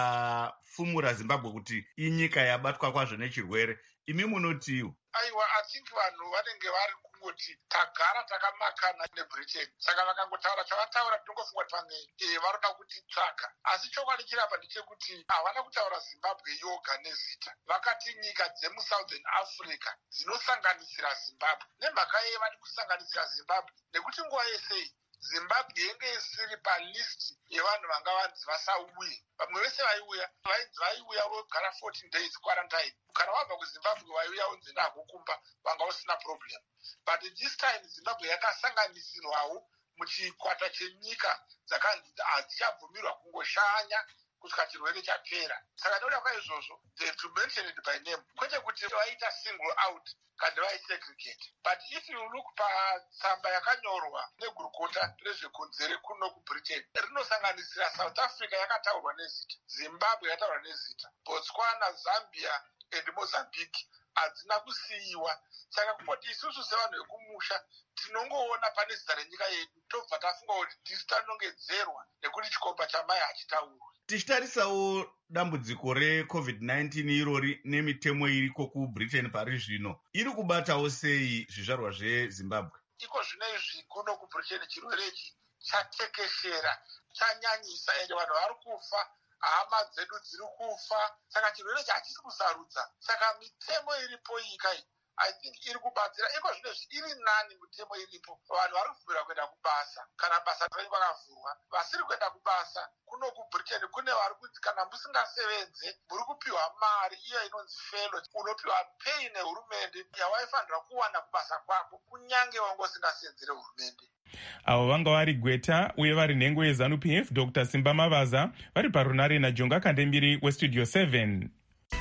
chafumura zimbabwe kuti inyika yabatwa kwazvo nechirwere. Imi munotiwo? Aiwa, I think vanhu vanenge vari kungoti tagara takamakana nebritain, saka vakangotaura chavataura tinongofunga kuti vamwe e, varoda kuti tsvaka. Asi chokwadi chirapa ndechekuti havana kutaura zimbabwe yoga nezita, vakati nyika dzemusouthern africa dzinosanganisira zimbabwe. Nemhaka yeye vati kusanganisira zimbabwe nekuti nguva yese zimbabwe yenge isiri palist yevanhu vanga vanzi vasauye. Vamwe vese vaiuya vainzi vaiuya vogara fourteen days quarantine, kana wabva kuzimbabwe vaiuya unzi ndagokumba, vanga usina problem. But this time zimbabwe yakasanganisirwawo muchikwata chenyika dzakanzi hadzichabvumirwa kungoshanya kusvika chirwere chapera. Saka ndoda kwaizvozvo they to mention it by name, kwete kuti vaita single out kana vaisegregate. But if you look patsamba yakanyorwa negurukota rezvekunzere kuno kubritain, rinosanganisira South Africa yakataurwa nezita, Zimbabwe yakataurwa nezita, Botswana, Zambia and Mozambique hadzina kusiyiwa. Saka kungoti isusu sevanhu vekumusha tinongoona pane zita renyika yedu tobva tafunga kuti tisu tanongedzerwa nekuti chikomba chamai hachitaurwa. Tichitarisawo dambudziko recovid nineteen irori nemitemo iriko kubritain pari zvino, iri kubatawo sei zvizvarwa zvezimbabwe? Iko zvino izvi kuno kubritain chirwere ichi chatekeshera, chanyanyisa, ende vanhu vari kufa, hama dzedu dziri kufa. Saka chirwere ichi hachisi kusarudza. Saka mitemo iripo nyika iyi I think iri kubatsira. Iko zvino izvi iri nani mitemo iripo, vanhu vari kubvira kuenda kubasa kana basa rinenge vakavhurwa, vasiri kuenda kubasa kuno kubritain kune vari kuti kana musingasevenze muri kupiwa mari iyo inonzi felo, unopiwa pei nehurumende yawaifanira kuwana kubasa kwako kunyange wanga usingasenzere hurumende. Avo vanga vari Gweta uye vari nhengo yeZANU-P F Dr Simba Mavaza vari parunare naJonga Kandemiri westudio seven.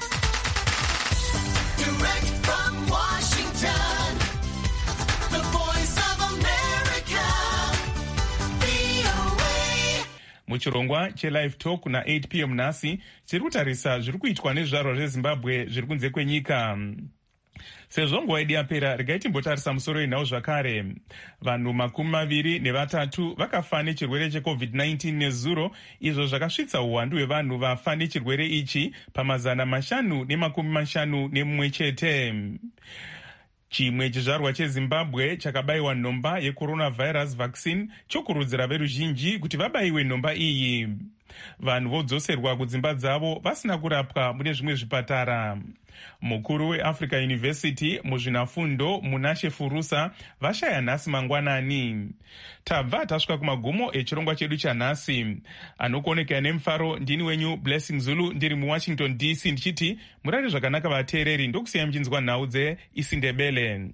Muchirongwa cheLive Talk na eight p m nhasi tiri kutarisa zviri kuitwa nezvizvarwa zvezimbabwe zviri kunze kwenyika. Sezvo nguva yedu yapera, regai timbotarisa musoro inhau zvakare. Vanhu makumi maviri nevatatu vakafa nechirwere checovid nineteen nezuro, izvo zvakasvitsa uwandu hwevanhu vafa nechirwere ichi pamazana mashanu nemakumi mashanu nemumwe chete. Chimwe chizvarwa cheZimbabwe chakabayiwa nhomba yecoronavirus vaccine chokurudzira veruzhinji kuti vabaiwe nhomba iyi. vanhu vodzoserwa kudzimba dzavo vasina kurapwa mune zvimwe zvipatara. Mukuru weAfrica University muzvinafundo Munashe Furusa vashaya nhasi mangwanani. Tabva tasvika kumagumo echirongwa chedu chanhasi. Anokuonekera nemufaro ndini wenyu Blessing Zulu ndiri muWashington D C ndichiti murare zvakanaka vateereri, ndokusiya muchinzwa nhau dzeIsindebele.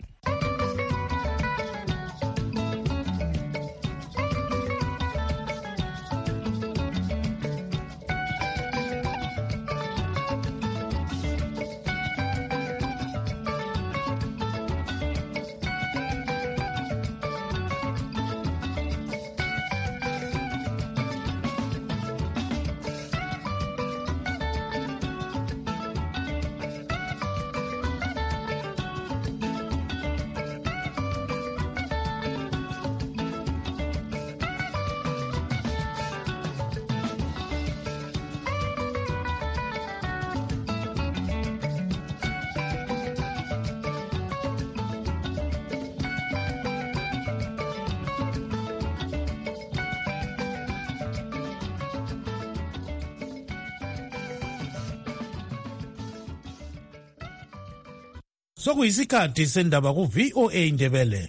Sokuyisikhathi sendaba ku V O A Indebele.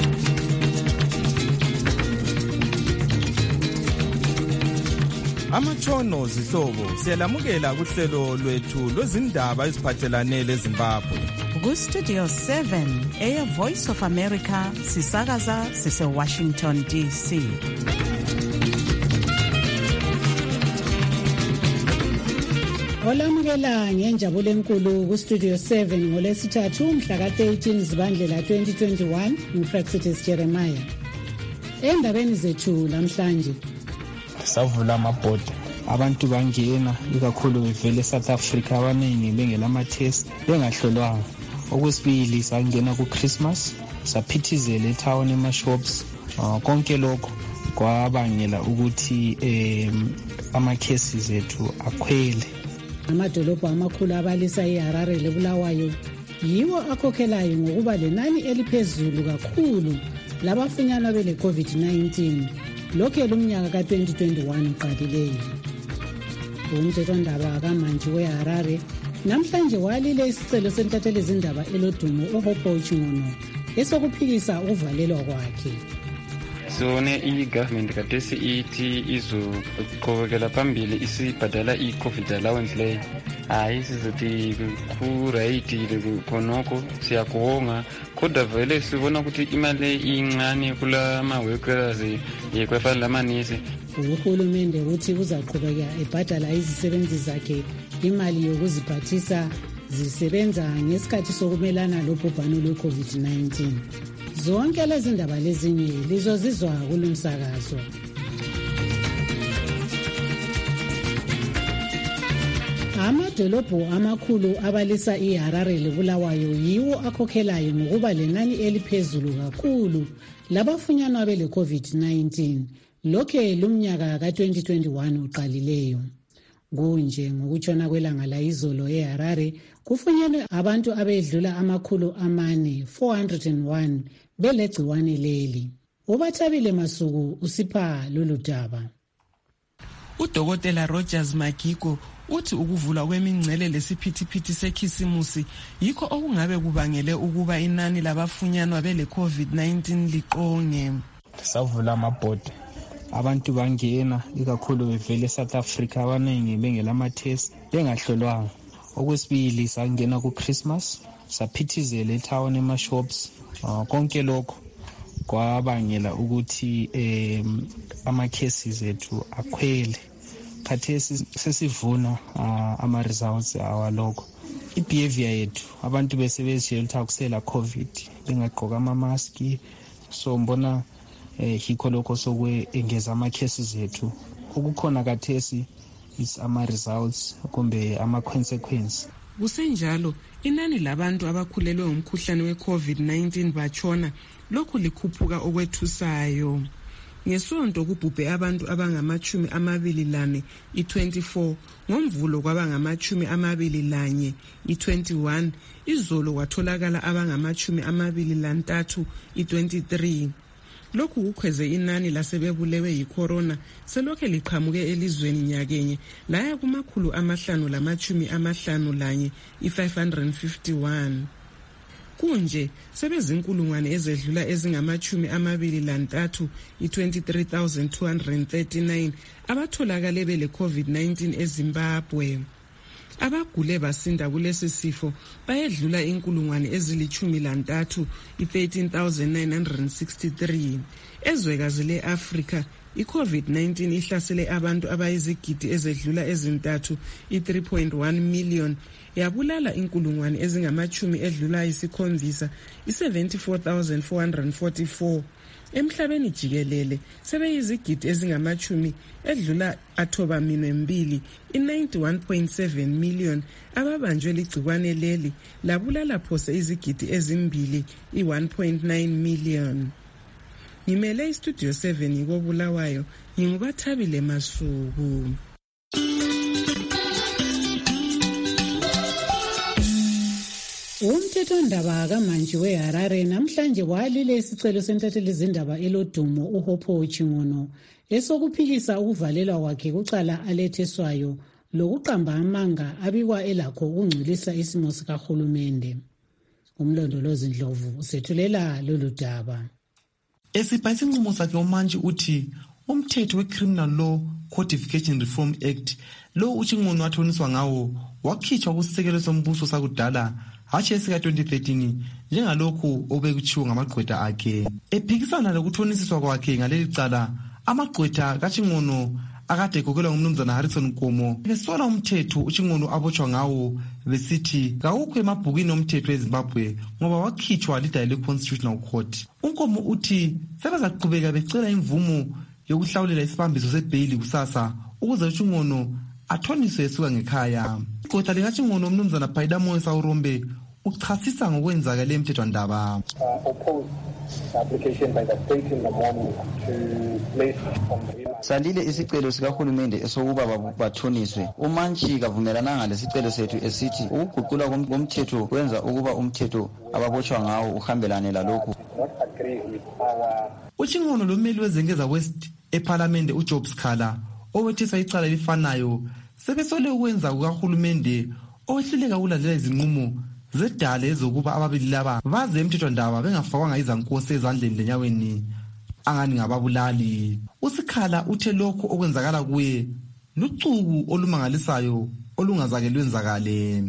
Amatshono zihlobo siyalamukela kuhlelo lwethu lwezindaba eziphathelane leZimbabwe. Ku Studio seven eya Voice of America sisakaza sise Washington D C. Olamukela ngenjabulo enkulu ku Studio seven ngolesithathu mhla ka thirteen Zibandlela twenty twenty-one uPraxitis Jeremiah. Endabeni zethu namhlanje savula amabhoda, abantu bangena ikakhulu bevele eSouth Africa abaningi bengelama test bengahlolwanga. Okwesibili sangena ku Christmas saphithizela etown emashops, uh, konke lokho kwabangela ukuthi um, ama cases ethu akhwele. Amadolobho amakhulu abalisa eHarare leBulawayo yiwo akhokhelayo ngokuba lenani eliphezulu kakhulu labafunyanwa bele COVID nineteen lokho lumnyaka ka twenty twenty-one uqalileyo. Umthethwandaba kaMantshi weHarare namhlanje walile isicelo sentatheli izindaba elodumo uHopo Chingono esokuphikisa ukuvalelwa kwakhe. Sone i-government kadesi ithi izoqhubekela phambili isibhadala i-COVID allowance leyo. Hayi sizothi ku-right khonokho siyakuhonga, kodwa vele sibona ukuthi imali incane kula ma-workers yekwefana lamanisi. Uhulumende uthi uzaqhubeka ebhadala izisebenzi zakhe imali yokuziphathisa zisebenza ngesikhathi sokumelana lobhubhano lwe-COVID nineteen. Zonke lezi ndaba lezinye lizozizwa kulumsakazo. Amadolobho amakhulu abalisa iHarare leBulawayo yiwo akhokhelayo ngokuba lenani eliphezulu kakhulu labafunyanwa bele COVID nineteen lokhe lumnyaka ka twenty twenty-one uqalileyo. Kunje ngokutshona kwelanga la izolo eHarare kufunyenwe abantu abedlula amakhulu amane four hundred one belegciwane leli. Ubathabile Masuku usipha lolu daba. Udokotela Rogers Magiko uthi ukuvulwa kwemingcele lesiphithiphithi sekhisimusi yikho okungabe kubangele ukuba inani labafunyanwa bele COVID nineteen liqonge. Savula amabhoda, abantu bangena ikakhulu bevele eSouth Africa abaningi bengelama test bengahlolwanga. Okwesibili sangena ku Christmas saphithizela etown emashops, uh, konke lokho kwabangela ukuthi um, ama cases ethu akhwele. Khathesi sesivuna uh, ama results awalokho. I-behavior yethu abantu besebezitshela kusela COVID bengagqoka ama mask, so mbona eh hikho lokho sokwe engeza ama cases ethu. Ukukhona khathesi is ama results kumbe ama consequences. Kusenjalo inani labantu abakhulelwe umkhuhlane we-COVID nineteen batshona lokhu likhuphuka okwethusayo. Ngesonto kubhubhe abantu abangamachumi amabili lane i-twenty-four, ngomvulo kwabangamachumi amabili lanye i-twenty-one, izolo kwatholakala abangamachumi amabili lantathu i-twenty-three. lokhu kukhweze inani lasebebulewe yicorona selokhe liqhamuke elizweni nyakenye laya kumakhulu amahlanu lamachumi amahlanu lanye i-five hundred fifty-one. Kunje sebezinkulungwane ezedlula ezingamachumi amabili lantathu i-twenty-three thousand two hundred thirty-nine abatholakale bele COVID nineteen eZimbabwe. Abagule basinda kulesi sifo bayedlula inkulungwane ezilichumi lantathu i-thirteen thousand nine hundred sixty-three. Ezwekazi le-Afrika i-COVID nineteen ihlasele abantu abayizigidi ezedlula ezintathu i-three point one million yabulala inkulungwane ezingamachumi edlula isikhombisa i-seventy-four thousand four hundred forty-four. Emhlabeni jikelele sebeyizigidi ezingamachumi edlula athoba minwe mbili i-ninety-one point seven million ababanjwe ligciwane leli labulala phose izigidi ezimbili i-one point nine million. Ngimele istudio seven yikobulawayo ngingubathabile Masuku. Umthethondaba kamanje weHarare namhlanje walile isicelo sentatheli izindaba elodumo uHopho Chingono esokuphikisa ukuvalelwa kwakhe kucala aletheswayo lokuqamba amanga abikwa elakho ukungcolisa isimo sikahulumende. Umlondolozi Ndlovu usethulela lolu daba. Esibhala isinqumo sakhe umantshi uthi umthetho we-Criminal Law Codification Reform Act lo uChingono wathoniswa ngawo wakhitshwa kusisekelo sombuso sakudala hatshi esika twenty thirteen njengalokhu obekutshiwo ngamagqwetha akhe. Ephikisana lokuthonisiswa kwakhe ngaleli cala amagqwetha kaChingono akade egokelwa ngumnumzana Harrison Nkomo besola umthetho uChingono abotshwa ngawo besithi kawukho emabhukini omthetho eZimbabwe ngoba wakhitshwa lidala le-Constitutional Court. Unkomo uthi sebezaqhubeka becela imvumo yokuhlawulela isibambiso sebheyili kusasa ukuze uChingono athoniswe esuka ngekhaya. Igqwetha likaChingono umnumzana Bhaida Moyo Sawurombe uchasisa ngokwenzakale emthethwandaba. Salile isicelo sikahulumende esokuba bathoniswe. Umantshi kavumelananga lesicelo sethu esithi ukuguqulwa komthetho kwenza ukuba umthetho ababotshwa ngawo uhambelane lalokhu. uChingono lomeli wezengeza West eParliament uJob Sikhala owethesa icala elifanayo sebesole ukwenza kukahulumende owehluleka ukulandela izinqumo zedala ezokuba ababili laba baze emthethwandaba bengafakwanga izankosi ezandleni lenyaweni angani ngababulali. uSikhala uthe lokho okwenzakala kuye lucuku olumangalisayo olungazake lwenzakale.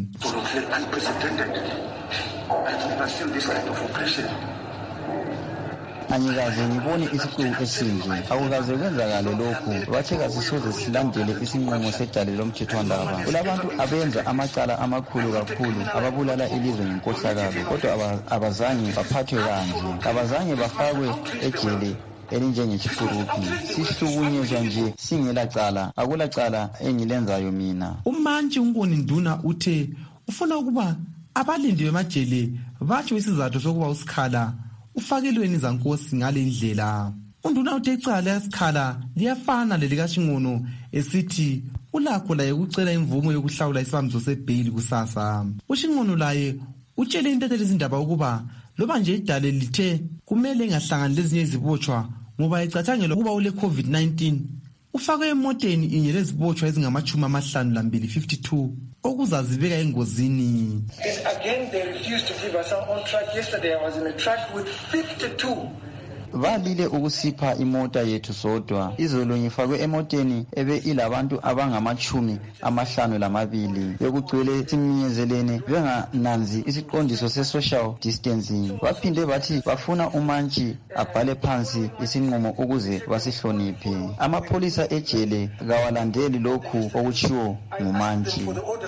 Angikaze ngibone isiqubu esinje akukaze kwenzakale lokhu bathe kasisoze silandele isinqumo sedale lomthethwandaba. Kulabantu abenza amacala amakhulu kakhulu ababulala ilizwe ngenkohlakalo kodwa abazange baphathwe kanje, abazange bafakwe ejele elinjengechifurupi. Sihlukunyezwa nje singela cala, akula cala engilenzayo mina. Umantshi uNkoni Nduna uthe ufuna ukuba abalindi bemajele batsho isizathu sokuba uSikhala ufakelweni zankosi ngale ndlela. Unduna uthe icala leSikhala liyafana lelikaChingono esithi ulakho laye ukucela imvumo yokuhlawula isibambiso sebheyili kusasa. uChingono laye utshele intatheli izindaba ukuba loba nje idale lithe kumele engahlangani lezinye izibotshwa ngoba ecathangela ukuba ule COVID nineteen ufake emoteni inye lezibotshwa ezingamachumi amahlanu lambili fifty-two okuzazibeka engozini. Again they refused to give us our own truck. Yesterday I was in a truck with fifty-two. Balile ukusipha imota yethu sodwa. Izolo ngifakwe emoteni ebe ilabantu abangamachumi amahlanu lamabili bekugcwele siminyezelene bengananzi isiqondiso se-social distancing. Baphinde bathi bafuna umantshi abhale phansi isinqumo ukuze basihloniphe. Amapholisa ejele kawalandeli lokhu okutshiwo ngumantshi.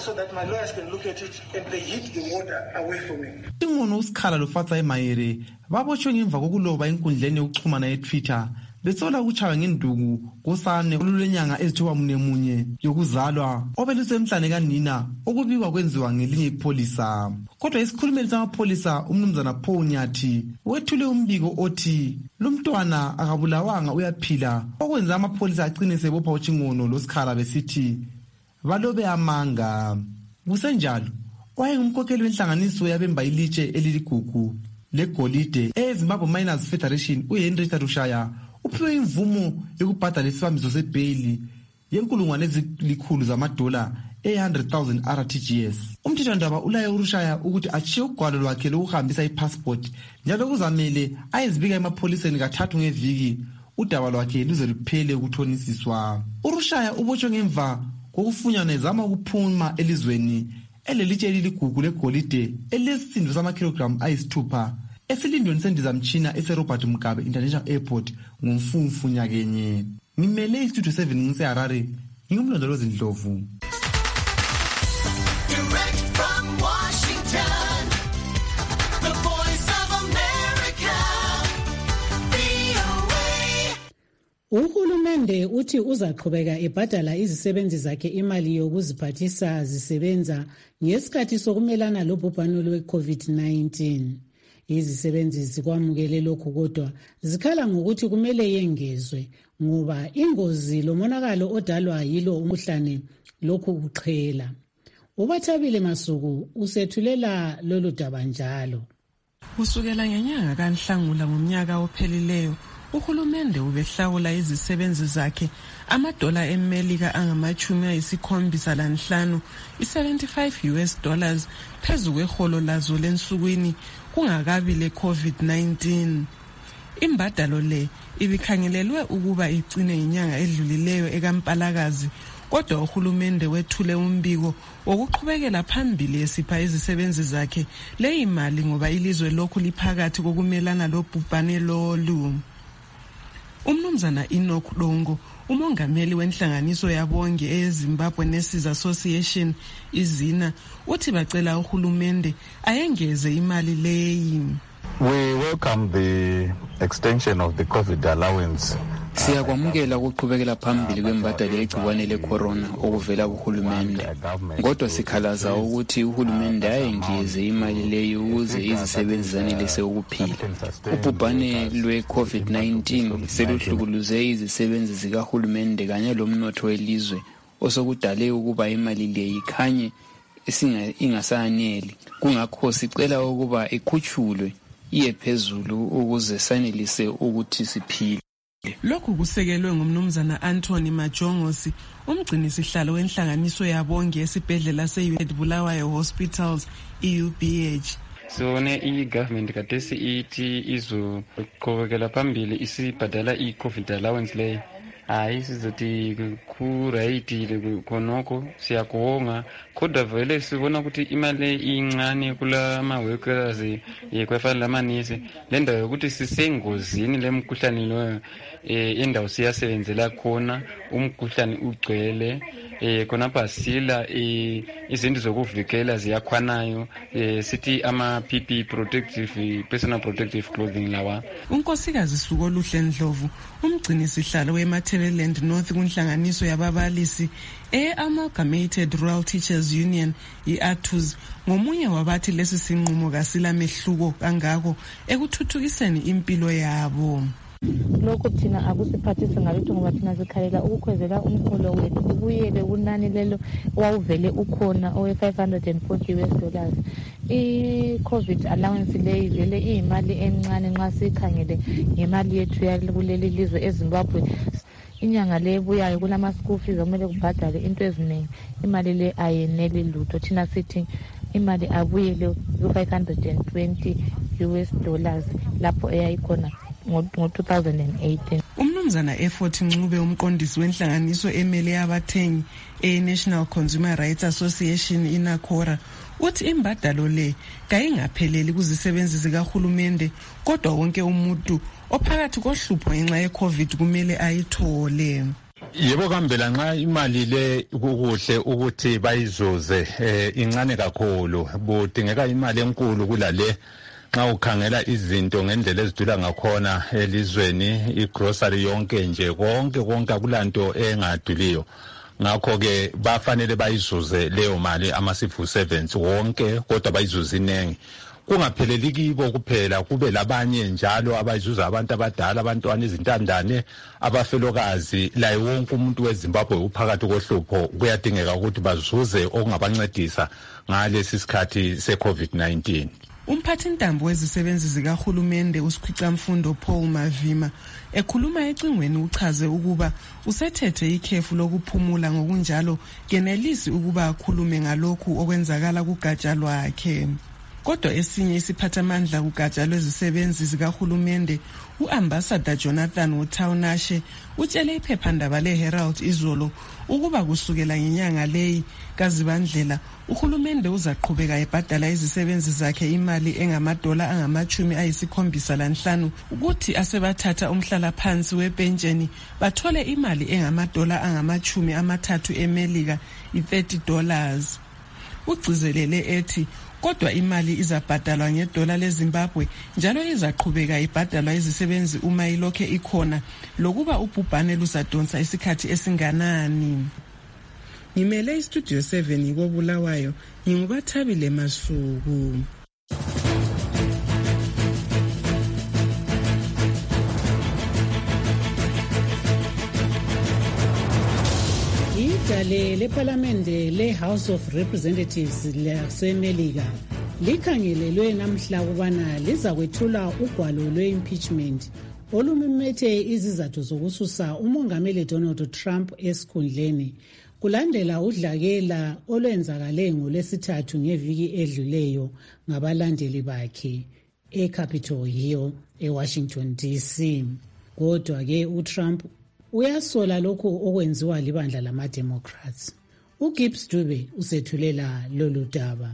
Chingono uSikhala loFatsa eMayere babotshwe ngemva kokuloba enkundleni yokuxhumana yeTwitter besola ukutshaywa ngenduku kosane olulenyanga ezithiwa munemunye yokuzalwa obelusemhlane kanina okubikwa kwenziwa ngelinye ipholisa. Kodwa isikhulumeli samapholisa umnumzana Paul Nyathi wethule umbiko othi lumntwana akabulawanga uyaphila, okwenza amapholisa agcine sebopha uChingono loSikhala besithi balobe amanga. Kusenjalo wayengumkhokheli wenhlanganiso yabemba ilitshe eliligugu legolide eZimbabwe Miners Federation uHenry Tarushaya uphiwe imvumo yokubhadala isibambiso sebhayili yenkulungwane ezilikhulu zamadola eight hundred thousand R T G S. Umthethwandaba ulaye uRushaya ukuthi achiye ugwalo lwakhe lokuhambisa ipassport njalo kuzamele ayezibika emapholiseni kathathu ngeviki udaba lwakhe luze luphele ukuthonisiswa. uRushaya ubotshwe ngemva kokufunyana ezama ukuphuma elizweni elelitshe liligugu legolide elesisindo samakhilogramu ayisithupha esilindweni sendizamtshina ese-Robert Mugabe International Airport ngomfumfu nyakenye. Ngimele istudio seven ngiseHarare, ngingumlondolozi Ndlovu. Uhulumende uthi uzaqhubeka ebhadala izisebenzi zakhe imali yokuziphathisa zisebenza ngesikhathi sokumelana lobhubhane lwe-COVID nineteen. Izisebenzi zikwamukele lokhu kodwa zikhala ngokuthi kumele yengezwe ngoba ingozi lomonakalo odalwa yilo umkhuhlane lokhu kuqhela. Ubathabile Masuku usethulela lolu daba njalo. Kusukela ngenyanga kaNhlangula ngomnyaka ophelileyo, uhulumende ubehlawula izisebenzi zakhe amadola eMelika angamachumi ayisikhombisa lanhlanu i-seventy-five U S dollars phezu kweholo lazo lensukwini kungakabi le-COVID nineteen. Imbadalo le ibikhangelelwe ukuba igcine inyanga edlulileyo ekaMpalakazi, kodwa uhulumende wethule umbiko wokuqhubekela phambili esipha izisebenzi zakhe leyi mali ngoba ilizwe lokhu liphakathi kokumelana lobhubhane lolu. Umnumzana Enoch Longo, umongameli wenhlanganiso yabonge eZimbabwe Nurses Association izina, uthi bacela uhulumende ayengeze imali leyi. We welcome the extension of the COVID allowance. Siyakwamukela ukuqhubekela phambili kwembadalo yegciwane le-corona okuvela kuhulumende, kodwa sikhalaza ukuthi uhulumende ayengeze imali leyo ukuze izisebenzi zanelise ukuphila. Ubhubhane lwe-COVID nineteen seluhlukuluze izisebenzi zikahulumende kanye lomnotho welizwe osokudale ukuba imali le ikhanye ingasaneli. Kungakho sicela ukuba ikhutshulwe iye phezulu ukuze sanelise ukuthi siphile. Lokhu kusekelwe ngumnumzana Anthony Majongosi, umgcini sihlalo wenhlanganiso yabonge esibhedlela se-United Bulawayo Hospitals E U B H. Sone i-government kadesi ithi izoqhubekela phambili isibhadala i-COVID allowance leyo. Hayi sizothi kurayitile khonoko siyakuwonga, kodwa vele sibona ukuthi imali incane kula ma-workers yekwefana lamanisi le ndawo yokuthi sisengozini lemkhuhlane loyo indawo siyasebenzela khona umkhuhlane ugcwele khonapha sila izinto zokuvikela ziyakhwanayo sithi ama-P P E protective personal protective clothing lawa. Unkosikazi Suko Luhle Ndlovu, umgcini sihlalo weMatabeleland North kunhlanganiso yababalisi e-Amalgamated Rural Teachers Union i-ATUS, ngomunye wabathi lesi sinqumo kasila mehluko kangako ekuthuthukiseni impilo yabo. Lokho thina akusiphathise ngalutho ngoba thina sikhalela ukukhwezela umholo wethu ubuyele kunani lelo wawuvele ukhona owe-five hundred forty U S dollars. I-COVID allowance leyi vele iyimali encane nxa sikhangele ngemali yethu yakuleli lizwe eZimbabwe. Inyanga le ebuyayo kulama-school fees okumele kubhadale into eziningi, imali le ayeneli lutho. Thina sithi imali abuyele ku-five hundred twenty U S dollars lapho eyayikhona ngo-two thousand eighteen. Umnumzana Effort Ncube, umqondisi wenhlanganiso emele abathengi e-National Consumer Rights Association inakora, uthi imbadalo le kayingapheleli kuzisebenzi zikahulumende, kodwa wonke umuntu ophakathi kohlupho ngenxa ye-COVID kumele ayithole. Yebo kambela nxa imali le kukuhle ukuthi bayizuze incane kakhulu, budingeka imali enkulu kulale nxa ukhangela izinto ngendlela ezidula ngakhona elizweni, igrocery yonke nje konke konke akulanto engaduliyo. Ngakho ke bafanele bayizuze leyo mali ama-civil servants wonke, kodwa bayizuze inengi. Kungapheleli kibo kuphela, kube labanye njalo abayizuza abantu abadala, abantwana, izintandane, abafelokazi, laye wonke umuntu weZimbabwe uphakathi kohlupho kuyadingeka ukuthi bazuze okungabancedisa ngalesi sikhathi se-COVID nineteen. Umphathintambo wezisebenzi zikahulumende usikhwicamfundo Paul Mavima ekhuluma ecingweni uchaze ukuba usethethe ikhefu lokuphumula ngokunjalo kenelisi ukuba akhulume ngalokhu okwenzakala kugatsha lwakhe. Kodwa esinye isiphathamandla kugatsha lwezisebenzi zikahulumende uambassador Jonathan Utaunashe utshele iphephandaba leHerald izolo ukuba kusukela ngenyanga leyi kaZibandlela uhulumende uzaqhubeka ebhadala izisebenzi zakhe imali engamadola angamachumi ayisikhombisa lanhlanu ukuthi asebathatha umhlala phansi wepentsheni bathole imali engamadola angamachumi amathathu eMelika i-thirty dollars. Ugcizelele ethi kodwa imali izabhadalwa ngedola leZimbabwe njalo izaqhubeka ibhadalwa izisebenzi uma ilokhe ikhona lokuba ubhubhane luzadonsa isikhathi esinganani. Ngimele istudio seven koBulawayo ngingubathabile Masuku. Idale leParlamente le-House of Representatives laseMelika likhangelelwe namhla ukubana liza kwethula ugwalo lwe-impeachment olumemethe izizathu zokususa umongameli Donald Trump esikhundleni kulandela udlakela olwenzakale ngolwesithathu ngeviki edluleyo ngabalandeli bakhe eCapitol Hill eWashington D C. Kodwa-ke uTrump uyasola lokhu okwenziwa libandla lama-Democrats. uGibbs Dube usethulela lolu daba.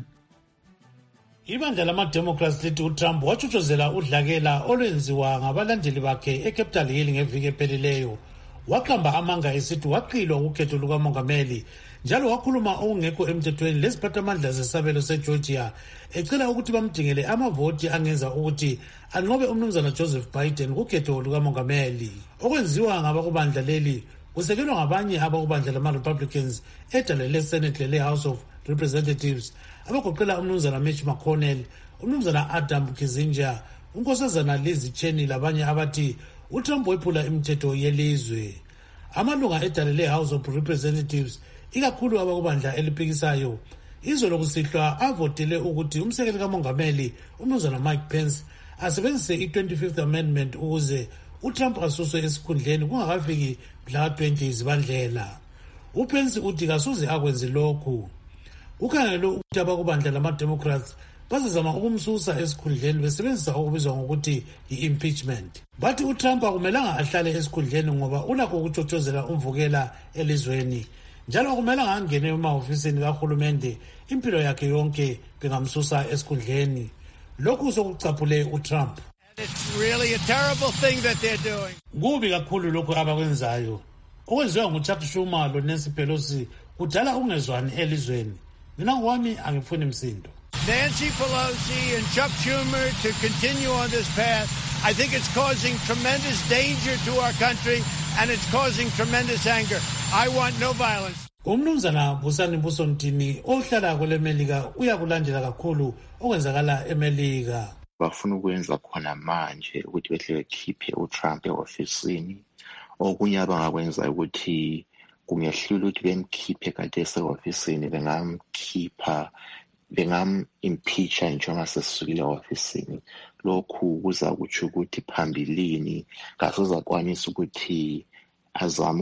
Ibandla lama-Democrats lithi uTrump wachuchuzela udlakela olwenziwa ngabalandeli bakhe eCapitol Hill ngeviki ephelileyo. Waqamba amanga esithi waqilwa ukhetho lukamongameli njalo wakhuluma okungekho emthethweni lesiphathamandla sesabelo seGeorgia ecela ukuthi bamdingele amavoti angenza ukuthi anqobe umnumzana Joseph Biden kukhetho lukamongameli. Okwenziwa ngabakubandla leli kusekelwa ngabanye abakubandla lama-Republicans edale le-Senate lele-House of Representatives abagoqela umnumzana Mitch McConnell, umnumzana Adam Kinzinger, unkosazana Liz Cheney labanye abathi uTrump wephula imithetho yelizwe. Amalunga edale le-House of Representatives ikakhulu abakubandla eliphikisayo izolo kusihlwa avotele ukuthi umsekeli kamongameli umnumzana Mike Pence asebenzise i-twenty-fifth amendment ukuze uTrump asuswe esikhundleni kungakafiki mhla twenty Zibandlela. UPence uthi kasuze akwenze lokhu. Ukhangelwe ukuthi abakubandla lama-Democrats bazazama ukumsusa esikhundleni besebenzisa okubizwa ngokuthi i-impeachment. Bathi uTrump akumelanga ahlale esikhundleni ngoba unakho ukuchochozela umvukela elizweni njalo akumelanga angene emahofisini kahulumende impilo yakhe yonke bengamsusa esikhundleni. Lokhu sokucaphule uTrump. It's really a terrible thing that they're doing. Kubi kakhulu lokho abakwenzayo. Okwenziwa nguChuck Schumer loNancy Pelosi kudala ungezwani elizweni. Mina ngwami angifuni msindo. Nancy Pelosi and Chuck Schumer to continue on this path, I think it's causing tremendous danger to our country and it's causing tremendous anger. I want no violence. Umnumzana Busani Busontini ohlala kweleMelika uyakulandela kakhulu okwenzakala eMelika. Bafuna ukwenza khona manje ukuthi behle bekhiphe uTrump e-ofisini. Okunye abangakwenza ukuthi kungehlula ukuthi bemkhiphe kade ese-ofisini bengamkhipha bengam-impeacha njengoba sesisukile e-ofisini. Lokhu kuza kutsho ukuthi phambilini kasezakwanisa ukuthi azame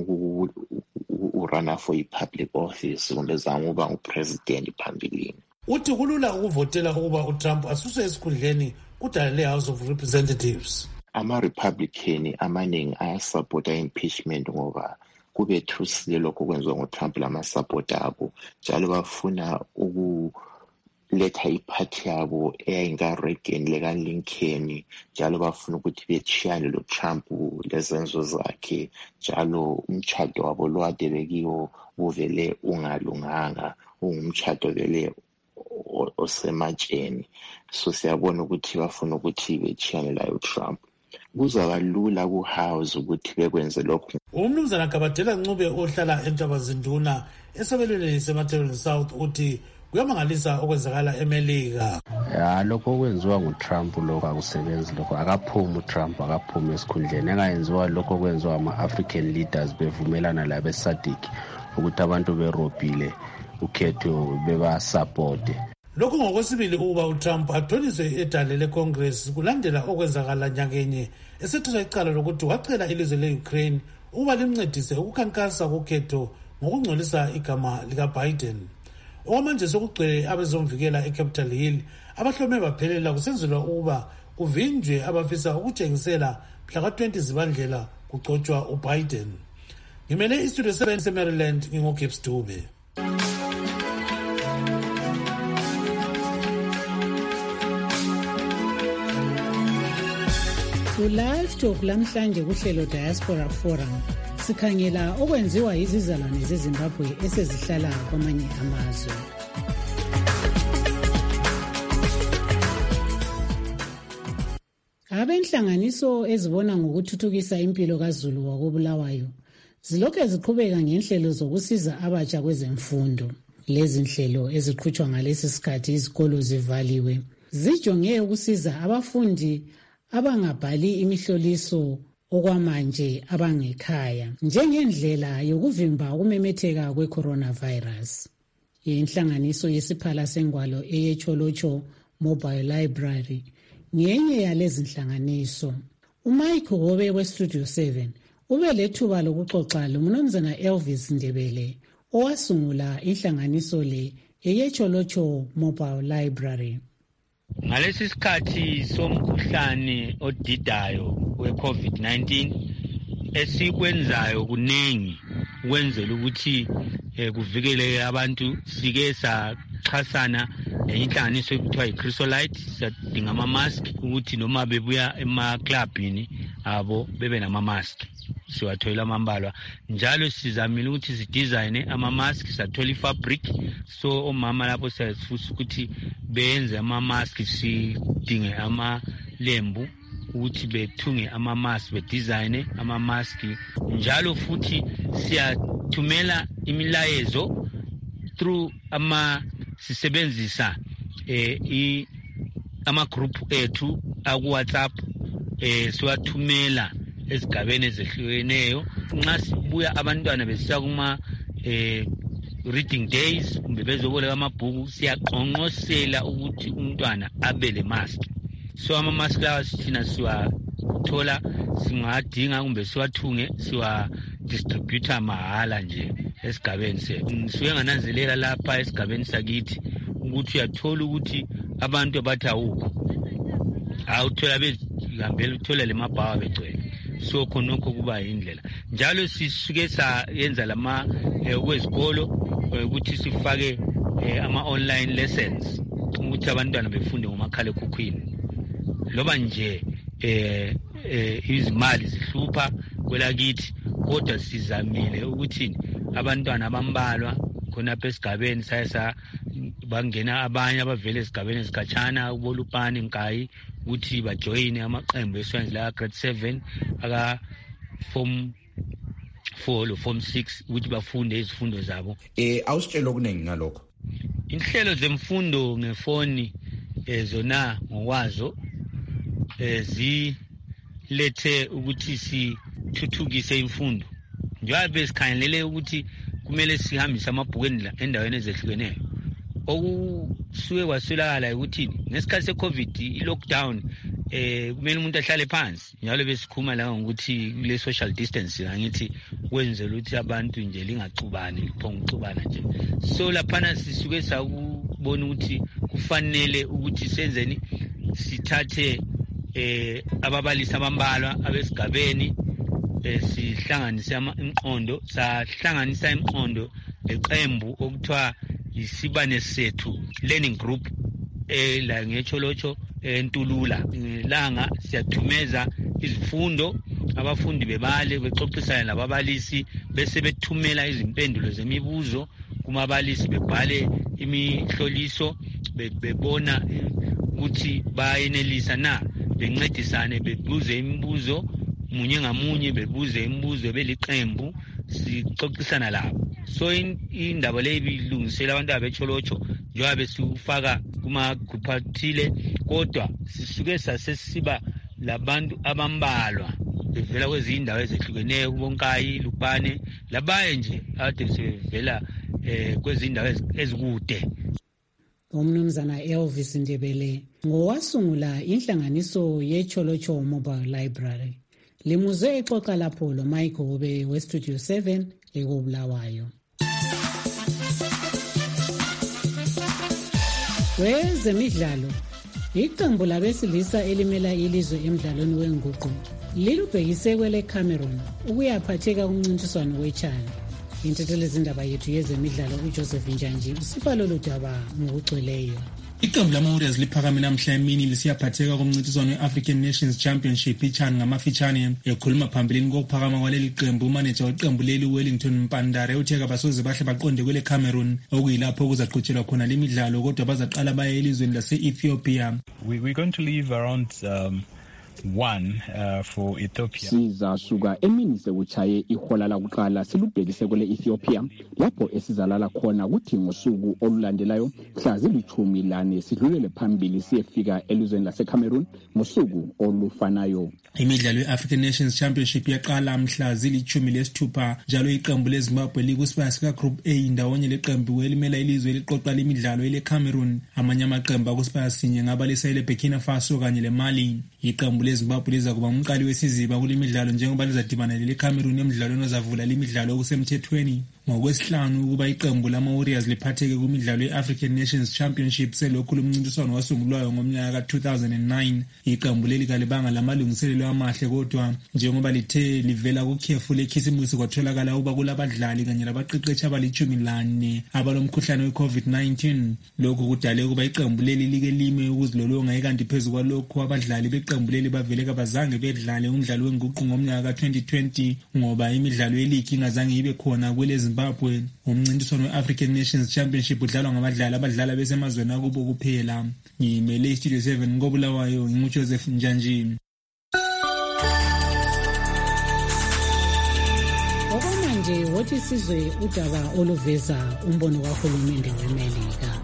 urana for i-public office kumbe ezame ukuba ngupresident phambilini. Uthi kulula ukuvotela ukuba uTrump asuse esikhundleni kudala le-House of Representatives. Ama-Republican amaningi ayasupporta impeachment ngoba kubethusile lokho kwenziwa nguTrump lamasupporta abo njalo bafuna ukuletha iphathi yabo eyayinka-Reagan leka-Lincoln njalo bafuna ukuthi betshiyane lo-Trump lezenzo zakhe njalo umtshado wabo lwade bekiwo buvele ungalunganga ungumtshado vele osematsheni. So siyabona ukuthi bafuna ukuthi betshiyane layo uTrump. Kuzaba lula ku-House ukuthi bekwenze lokhu. Umnumzana Kabadela Ncube ohlala eNtabazinduna esabelweni seMatabele South uthi kuyamangalisa okwenzakala eMelika. Ya lokho okwenziwa nguTrump lokho akusebenzi lokho akaphumi uTrump akaphumi esikhundleni engayenziwa lokho okwenziwa ama-African leaders bevumelana labe-SADC ukuthi abantu berobhile ukhetho beba support. lokhu ngokwesibili ukuba uTrump athoniswe edale leCongress kulandela okwenzakala nyakenye esethatha icala lokuthi wacela ilizwe le-Ukraine ukuba limncedise ukukhankasa kukhetho ngokungcolisa igama likaBiden. Okwamanje sokugcwele abezomvikela eCapitol Hill abahlome baphelela kusenzelwa ukuba kuvinjwe abafisa ukutshengisela mhla ka-twenty Zibandlela kugcotshwa uBiden. Ngimele istudio seven seMaryland ngingoGibbs Dube. Live talk lamhlanje kuhlelo Diaspora Forum sikhangela okwenziwa izizalwane zeZimbabwe esezihlala kwamanye amazwe. Abenhlanganiso ezibona ngokuthuthukisa impilo kaZulu wakobulawayo zilokhu ziqhubeka ngenhlelo zokusiza abatsha kwezemfundo. Lezi nhlelo eziqhutshwa ngalesi sikhathi izikolo zivaliwe zijonge ukusiza abafundi abangabhali imihloliso okwamanje abangekhaya njengendlela yokuvimba ukumemetheka kwe-coronavirus. Inhlanganiso yesiphala sengwalo eyeCholocho Mobile Library ngenye yalezi nhlanganiso. uMike Hobe weStudio seven ube lethuba lokuxoxa loMnumzana Elvis Ndebele owasungula inhlanganiso le eyeCholocho Mobile Library. Ngalesi sikhathi somkhuhlane odidayo we-COVID nineteen esikwenzayo kunengi ukwenzela ukuthi eh, kuvikele abantu sike saxhasana nenhlanganiso ekuthiwa yiChrysolite sadinga ama-mask ukuthi noma bebuya ema-clubini abo bebe nama-mask siwathola amambalwa njalo sizamile ukuthi sidizayine ama-mask sathola i-fabric so omama lapho siyafisa ukuthi benze ama-mask sidinge amalembu ukuthi bethunge ama-mask bedizayine ama-mask njalo futhi siyathumela imilayezo through ama sisebenzisa eh i ama-group ethu aku-WhatsApp eh siwathumela ezigabeni ezehlukeneyo nxa sibuya abantwana besiya kuma eh reading days kumbe bezoboleka amabhuku siyaqonqosela ukuthi umntwana abe le mask so ama-mask lawa sithina siwathola singadinga kumbe siwathunge siwa distributor mahala nje esigabeni sethu. Sisuke ngananzelela lapha esigabeni sakithi ukuthi uyathola ukuthi abantu abathi awukho awuthola behambela uthola le mabhawa begcwele so khonokho kuba yindlela njalo sisuke sayenza lama kwezikolo ukuthi sifake ama online lessons ukuthi abantwana befunde ngomakhala ekhukhwini loba nje eh izimali zihlupha kwelakithi kodwa sizamile ukuthi abantwana abambalwa khona esigabeni sayesa bangena abanye abavele esigabeni esikhatshana ubolupani nkayi ukuthi bajoyine amaqembu esiwenze la grade seven aka form four lo form six ukuthi bafunde izifundo zabo. Eh awusitshela okuningi ngalokho. Inhlelo zemfundo ngefoni ezona ngokwazo ezilethe ukuthi sithuthukise imfundo. Njengoba besikhangelele ukuthi kumele sihambise amabhuku endaweni ezehlukeneyo. Okusuke kwasolakala ukuthi ngesikhathi seCovid i-lockdown eh kumele umuntu ahlale phansi njalo besikhuma la ngokuthi kule social distance ngithi kwenzela ukuthi abantu nje lingaxubani liphonga uxubana nje so laphana sisuke sakubona ukuthi kufanele ukuthi senzeni sithathe eh ababalisi abambalwa abesigabeni eh sihlanganise imqondo sahlanganisa imqondo leqembu okuthiwa isibane sethu learning group eh la ngeCholocho entulula langa siyathumeza izifundo abafundi bebale bexoxisana lababalisi bese bethumela izimpendulo zemibuzo kumabalisi bebhale imihloliso bebona ukuthi bayenelisa na bencedisane bebuze imibuzo munye ngamunye bebuze imibuzo beliqembu sixoxisana labo so indaba le bilungisela abantu abeCholocho njengoba besifaka kuma group athile kodwa sisuke sasesiba labantu abambalwa bevela kwezindawo ezehlukeneyo kubonkayi Lupane labaye nje ade sevela eh kwezindawo ezikude. umnumzana Elvis Ndebele ngowasungula inhlanganiso yeCholocho Mobile Library. Limuze exoxa lapho lo Mike Obe we Studio seven eKobulawayo. Wezemidlalo, iqembu labesilisa elimela ilizwe emidlalweni wenguqu lilubhekise kwele Cameroon ukuyaphatheka kumncintiswano weChana. Intethelezindaba yethu yezemidlalo uJoseph Njanji usipa lolu daba ngokugcweleyo. Iqembu lama-Warriors liphakame namhla emini lisiyaphatheka kumncintiswano we-African Nations Championship iChan ngamafitshane. Ekhuluma phambilini kokuphakama kwaleli qembu, umaneja weqembu leli Wellington Mpandare uthe kabasoze bahle baqonde kwele Cameroon okuyilapho kuzaqhutshelwa khona lemidlalo, kodwa bazaqala baye elizweni lase-Ethiopia. We, we're going to leave around um, one uh, for Ethiopia. Sizasuka emini sekuchaye ihola lakuqala silubhekise kwele Ethiopia lapho esizalala khona kuthi ngosuku olulandelayo mhla zilithumi lane sidlulele phambili siyefika elizweni laseCameroon ngosuku olufanayo. Imidlalo ye-African Nations Championship yaqala mhla zilithumi lesithupha njalo iqembu leZimbabwe likusibaya sika Group A ndawonye leqembu elimela ilizwe eliqoqa lemidlalo ele Cameroon. Amanye amaqembu akusibaya sinye ngabalisa ele Burkina Faso kanye le Mali. Iqembu leZimbabwe liza kuba umqali wesiziba kule midlalo njengoba lizadibana lele Cameroon emidlalweni ozavula lemidlalo okusemthethweni. Ngokwesihlanu ukuba iqembu lama-Warriors liphatheke kumidlalo ye-African Nations Championship selokhu lumncintiswano wasungulwayo ngomnyaka ka two thousand nine. Iqembu leli kalibanga lamalungiselelo amahle kodwa njengoba lithe livela kukhefu lekhisimusi kwatholakala uba kulabadlali kanye labaqeqeshi abalitshumi lane abalomkhuhlane we-COVID nineteen. Lokhu kudale ukuba iqembu leli like lime ukuzilolonga ikanti phezu kwalokhu abadlali beqembu leli bavele kabazange bedlale umdlalo wenguqu ngomnyaka ka twenty twenty ngoba imidlalo yeligi ingazange ibe khona kwele Zimbabwe. Umncintiswano we-African Nations Championship udlalwa ngabadlali abadlala besemazweni akubo kuphela. Ngimele iStudio seven ngobulawayo nginguJoseph Njanji. Okwamanje wothi sizwe udaba oluveza umbono kahulumende weMelika.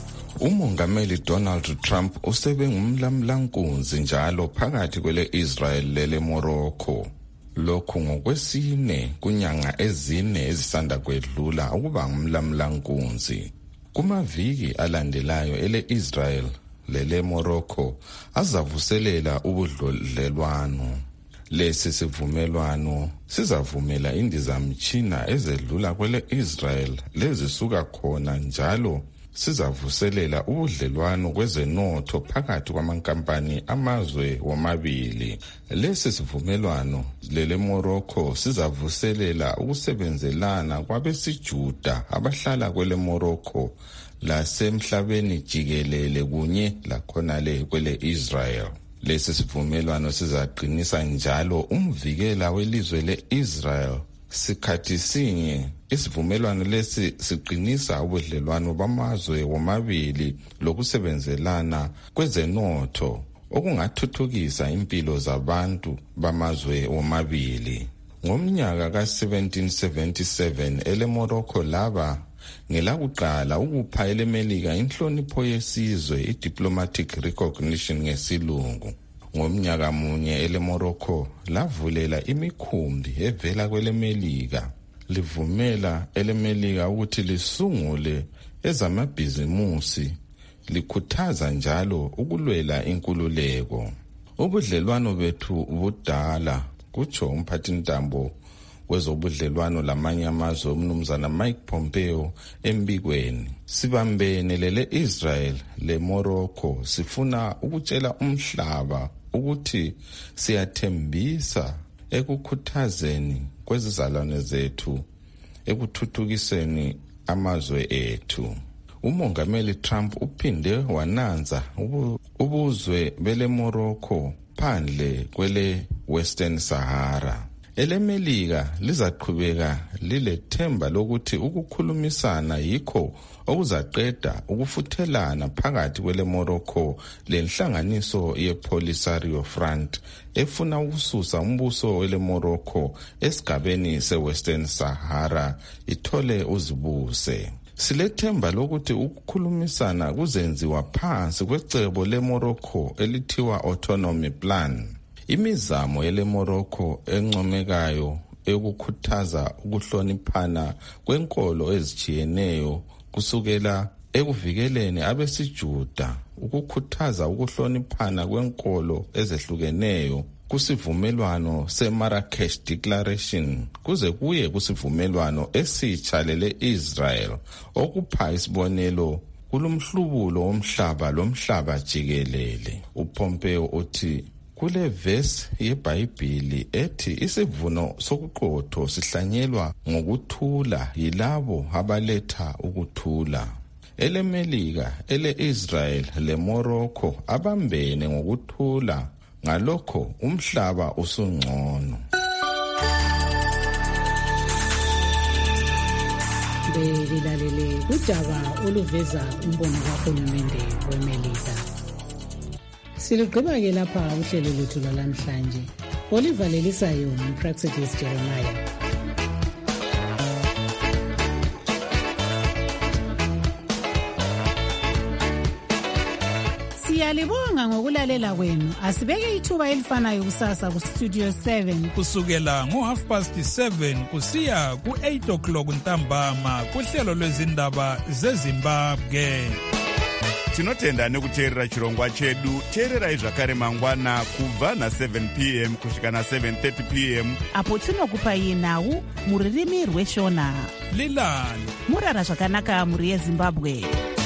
Umongameli Donald Trump usebe ngumlamlankunzi njalo phakathi kwele Israel lele Morocco. Lokhu ngokwesine kunyanga ezine ezisanda kwedlula ukuba ngumlamlankunzi. Kumaviki alandelayo ele Israel lele Morocco azavuselela ubudlelwano. Lesi sivumelwano sizavumela indizamtshina ezedlula kwele Israel lezisuka khona njalo sizavuselela ubudlelwano kwezenotho phakathi kwamankampani amazwe womabili. Lesi sivumelwano lele Morocco sizavuselela ukusebenzelana kwabesijuda abahlala kwele Morocco lasemhlabeni jikelele kunye lakhonale kwele Israel. Lesi sivumelwano sizaqinisa njalo umvikela welizwe le-Israel. Sikhathi sinye isivumelwano lesi siqinisa ubudlelwano bamazwe womabili lokusebenzelana kwezenotho okungathuthukisa impilo zabantu bamazwe womabili. Ngomnyaka ka seventeen seventy-seven ele Morocco laba ngelakuqala ukupha ele Melika inhlonipho yesizwe i-diplomatic recognition ngesilungu. Ngomnyaka munye ele Morocco lavulela imikhumbi evela kwele Melika livumela ele Melika ukuthi lisungule ezamabhizimusi likhuthaza njalo ukulwela inkululeko. Ubudlelwano bethu budala kutsho umphathintambo wezobudlelwano lamanye amazwe umnumzana Mike Pompeo embikweni. Sibambene lele Israel le Morocco sifuna ukutshela umhlaba ukuthi siyathembisa ekukhuthazeni kwezizalwane zethu ekuthuthukiseni amazwe ethu. Umongameli Trump uphinde wananza ubuzwe bele Morocco phandle kwele Western Sahara. Ele Melika lizaqhubeka lilethemba lokuthi ukukhulumisana yikho okuzaqeda ukufuthelana phakathi kwele Morocco lenhlanganiso yePolisario Front efuna ukususa umbuso wele Morocco esigabeni seWestern Sahara ithole uzibuse. Silethemba lokuthi ukukhulumisana kuzenziwa phansi kwecebo le Morocco elithiwa Autonomy Plan. Imizamo yele Morocco encomekayo ekukhuthaza ukuhloniphana kwenkolo ezijiyeneyo kusukela ekuvikeleni abesijuda, ukukhuthaza ukuhloniphana kwenkolo ezehlukeneyo kusivumelwano se-Marrakesh Declaration kuze kuye kusivumelwano esitsha lele-Israel okupha isibonelo kulumhlubulo womhlaba lomhlaba jikelele. uPompeo uthi kule verse yeBhayibhili ethi isivuno sokuqotho sihlanyelwa ngokuthula yilabo abaletha ukuthula. EleMelika, ele-Israel leMorocco abambene ngokuthula, ngalokho umhlaba usungcono. Belilalele udaba oluveza umbono kahulumende weMelika. Siligqiba ke lapha uhlelo lwethu lwalamhlanje. Olivalelisayo uPraxidis Jeremiah. Siyalibonga ngokulalela kwenu. Asibeke ithuba elifanayo kusasa ku Studio seven kusukela ngo half past seven kusiya ku eight o'clock ntambama kuhlelo lwezindaba zeZimbabwe. Tinotenda nekuteerera chirongwa chedu. Teererai zvakare mangwana kubva na seven p m kusvika na seven thirty p m apo tinokupai nhau muririmi rweshona. Lilani murara zvakanaka muri yeZimbabwe.